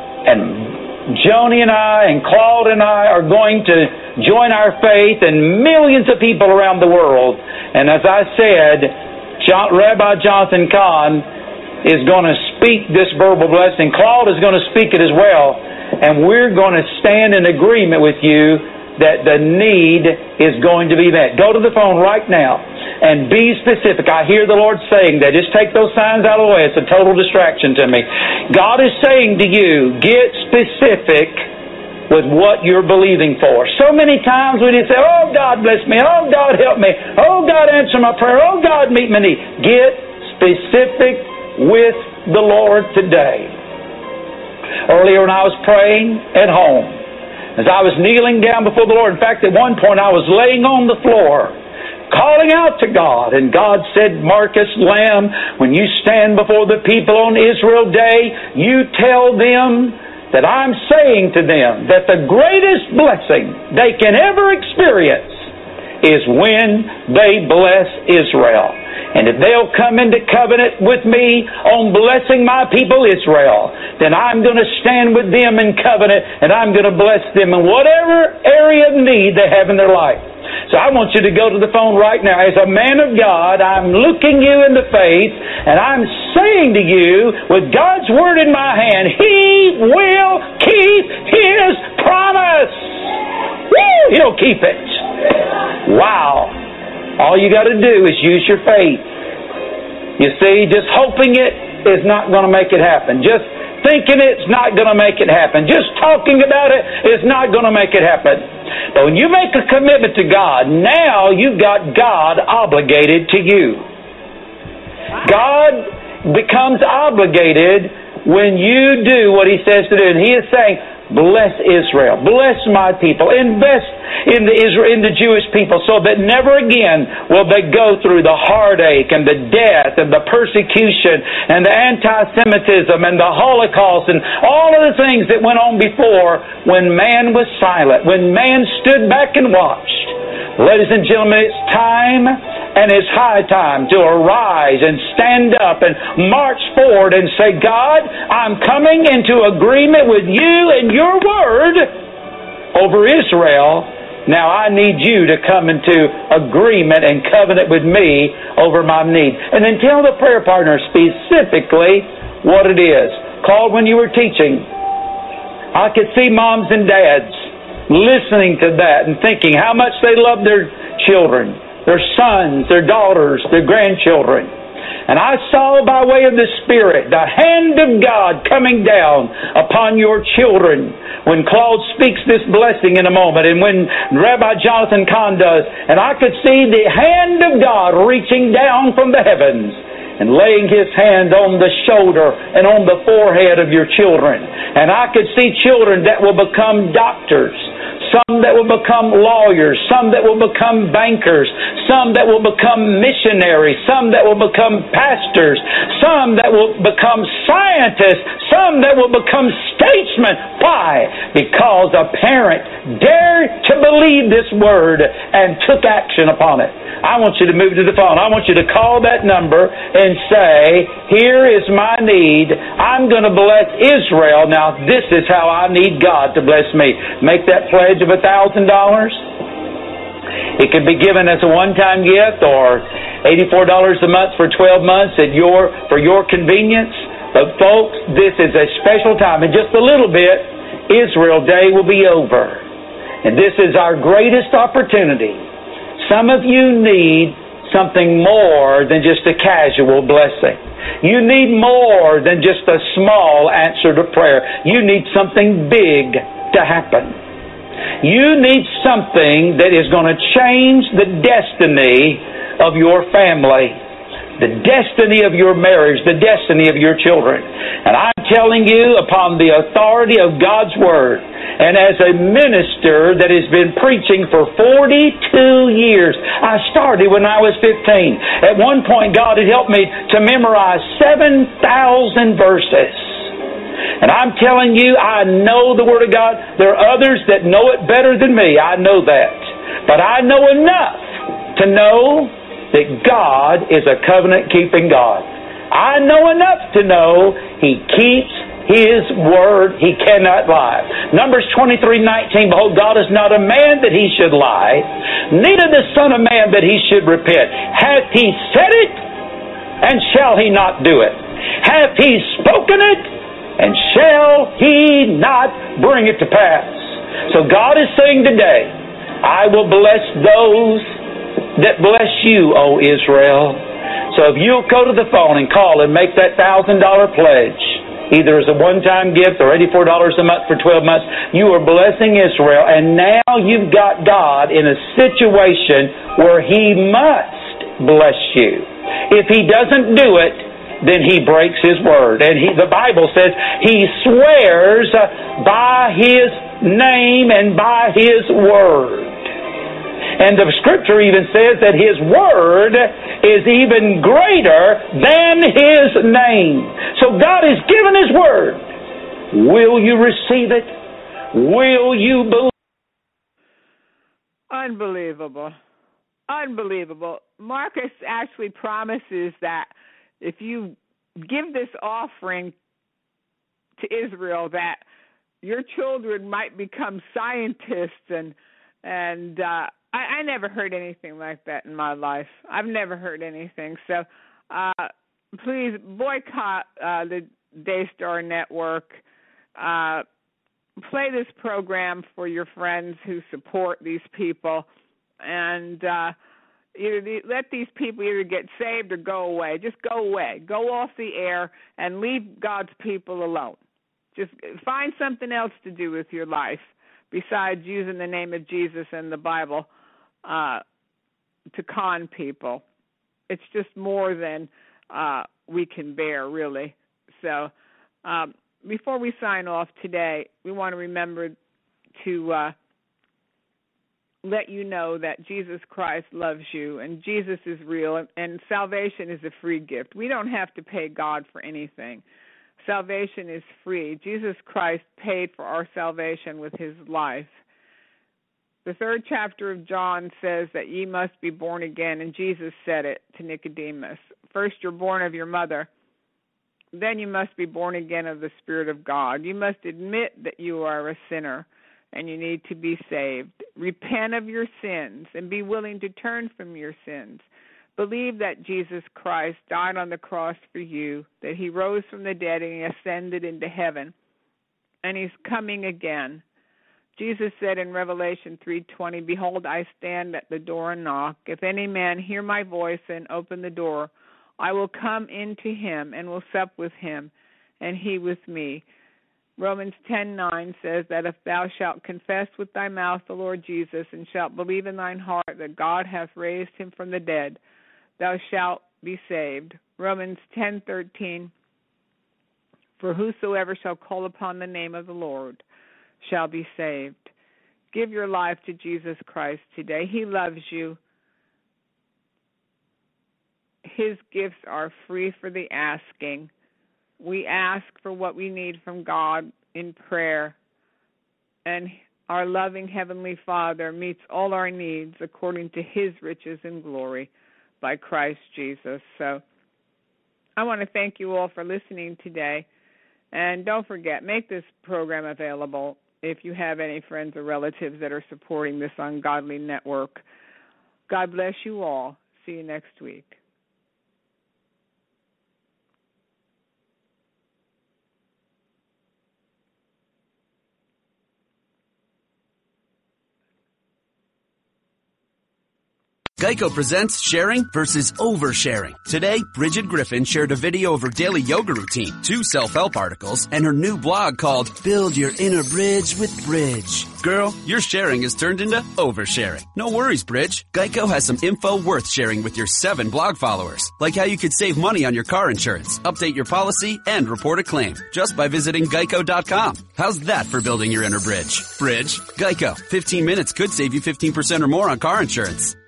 S3: And Joni and I and Claude and I are going to join our faith and millions of people around the world. And as I said, John, Rabbi Jonathan Cahn is going to speak this verbal blessing. Claude is going to speak it as well. And we're going to stand in agreement with you that the need is going to be met. Go to the phone right now and be specific. I hear the Lord saying that. Just take those signs out of the way. It's a total distraction to me. God is saying to you, get specific with what you're believing for. So many times we just say, "Oh, God bless me. Oh, God help me. Oh, God answer my prayer. Oh, God meet my need." Get specific with the Lord today. Earlier when I was praying at home, as I was kneeling down before the Lord, in fact, at one point I was laying on the floor, calling out to God. And God said, "Marcus Lamb, when you stand before the people on Israel Day, you tell them that I'm saying to them that the greatest blessing they can ever experience is when they bless Israel. And if they'll come into covenant with me on blessing my people Israel, then I'm going to stand with them in covenant, and I'm going to bless them in whatever area of need they have in their life. So I want you to go to the phone right now. As a man of God, I'm looking you in the face, and I'm saying to you, with God's word in my hand, He will keep His promise. Woo! He'll keep it. Wow. All you got to do is use your faith. You see, just hoping it is not going to make it happen. Just thinking it's not going to make it happen. Just talking about it is not going to make it happen. But when you make a commitment to God, now you've got God obligated to you. God becomes obligated when you do what He says to do. And He is saying, bless Israel. Bless my people. Invest in the Israel, in the Jewish people, so that never again will they go through the heartache and the death and the persecution and the anti-Semitism and the Holocaust and all of the things that went on before when man was silent, when man stood back and watched. Ladies and gentlemen, it's time, and it's high time to arise and stand up and march forward and say, God, I'm coming into agreement with you and your word over Israel. Now I need you to come into agreement and covenant with me over my need. And then tell the prayer partner specifically what it is. Called when you were teaching. I could see moms and dads listening to that and thinking how much they love their children, their sons, their daughters, their grandchildren. And I saw by way of the Spirit the hand of God coming down upon your children when Claude speaks this blessing in a moment, and when Rabbi Jonathan Kahn does. And I could see the hand of God reaching down from the heavens and laying His hand on the shoulder and on the forehead of your children. And I could see children that will become doctors, some that will become lawyers, some that will become bankers, some that will become missionaries, some that will become pastors, some that will become scientists, some that will become statesmen. Why? Because a parent dared to believe this word and took action upon it. I want you to move to the phone. I want you to call that number and say, here is my need. I'm going to bless Israel. Now, this is how I need God to bless me. Make that pledge of a thousand dollars. It can be given as a one-time gift or eighty-four dollars a month for twelve months at your for your convenience. But folks, this is a special time. In just a little bit, Israel Day will be over. And this is our greatest opportunity. Some of you need something more than just a casual blessing. You need more than just a small answer to prayer. You need something big to happen. You need something that is going to change the destiny of your family, the destiny of your marriage, the destiny of your children. And I'm telling you, upon the authority of God's Word, and as a minister that has been preaching for forty-two years, I started when I was fifteen. At one point, God had helped me to memorize seven thousand verses. And I'm telling you, I know the Word of God. There are others that know it better than me. I know that. But I know enough to know that God is a covenant-keeping God. I know enough to know He keeps His word. He cannot lie. Numbers twenty-three nineteen, behold, God is not a man that He should lie, neither the Son of Man that He should repent. Hath He said it, and shall He not do it? Hath He spoken it, and shall He not bring it to pass? So God is saying today, I will bless those that bless you, O Israel. So if you'll go to the phone and call and make that one thousand dollars pledge, either as a one-time gift or eighty-four dollars a month for twelve months, you are blessing Israel. And now you've got God in a situation where He must bless you. If He doesn't do it, then He breaks His word. And he, the Bible says He swears by His name and by His word. And the Scripture even says that His word is even greater than His name. So God has given His word. Will you receive it? Will you believe?
S2: Unbelievable. unbelievable. Marcus actually promises that if you give this offering to Israel, that your children might become scientists, and and uh, I, I never heard anything like that in my life. I've never heard anything. So uh, please boycott uh, the Daystar Network. Uh, play this program for your friends who support these people, and uh, either the, let these people either get saved or go away. Just go away. Go off the air and leave God's people alone. Just find something else to do with your life besides using the name of Jesus and the Bible uh, to con people. It's just more than uh, we can bear, really. So um, before we sign off today, we want to remember to uh, let you know that Jesus Christ loves you, and Jesus is real, and, and salvation is a free gift. We don't have to pay God for anything. Salvation is free. Jesus Christ paid for our salvation with his life. The third chapter of John says that ye must be born again, and Jesus said it to Nicodemus. First you're born of your mother, then you must be born again of the Spirit of God. You must admit that you are a sinner and you need to be saved. Repent of your sins and be willing to turn from your sins. Believe that Jesus Christ died on the cross for you, that he rose from the dead and he ascended into heaven, and he's coming again. Jesus said in Revelation three twenty, behold, I stand at the door and knock. If any man hear my voice and open the door, I will come into him and will sup with him, and he with me. Romans ten nine says that if thou shalt confess with thy mouth the Lord Jesus, and shalt believe in thine heart that God hath raised him from the dead, thou shalt be saved. Romans ten thirteen, for whosoever shall call upon the name of the Lord shall be saved. Give your life to Jesus Christ today. He loves you. His gifts are free for the asking. We ask for what we need from God in prayer, and our loving Heavenly Father meets all our needs according to his riches and glory by Christ Jesus. So I want to thank you all for listening today, and don't forget, make this program available if you have any friends or relatives that are supporting this ungodly network. God bless you all. See you next week.
S6: Geico presents sharing versus oversharing. Today, Bridget Griffin shared a video of her daily yoga routine, two self-help articles, and her new blog called Build Your Inner Bridge with Bridge. Girl, your sharing has turned into oversharing. No worries, Bridge. Geico has some info worth sharing with your seven blog followers, like how you could save money on your car insurance, update your policy, and report a claim just by visiting geico dot com. How's that for building your inner bridge? Bridge? Geico. fifteen minutes could save you fifteen percent or more on car insurance.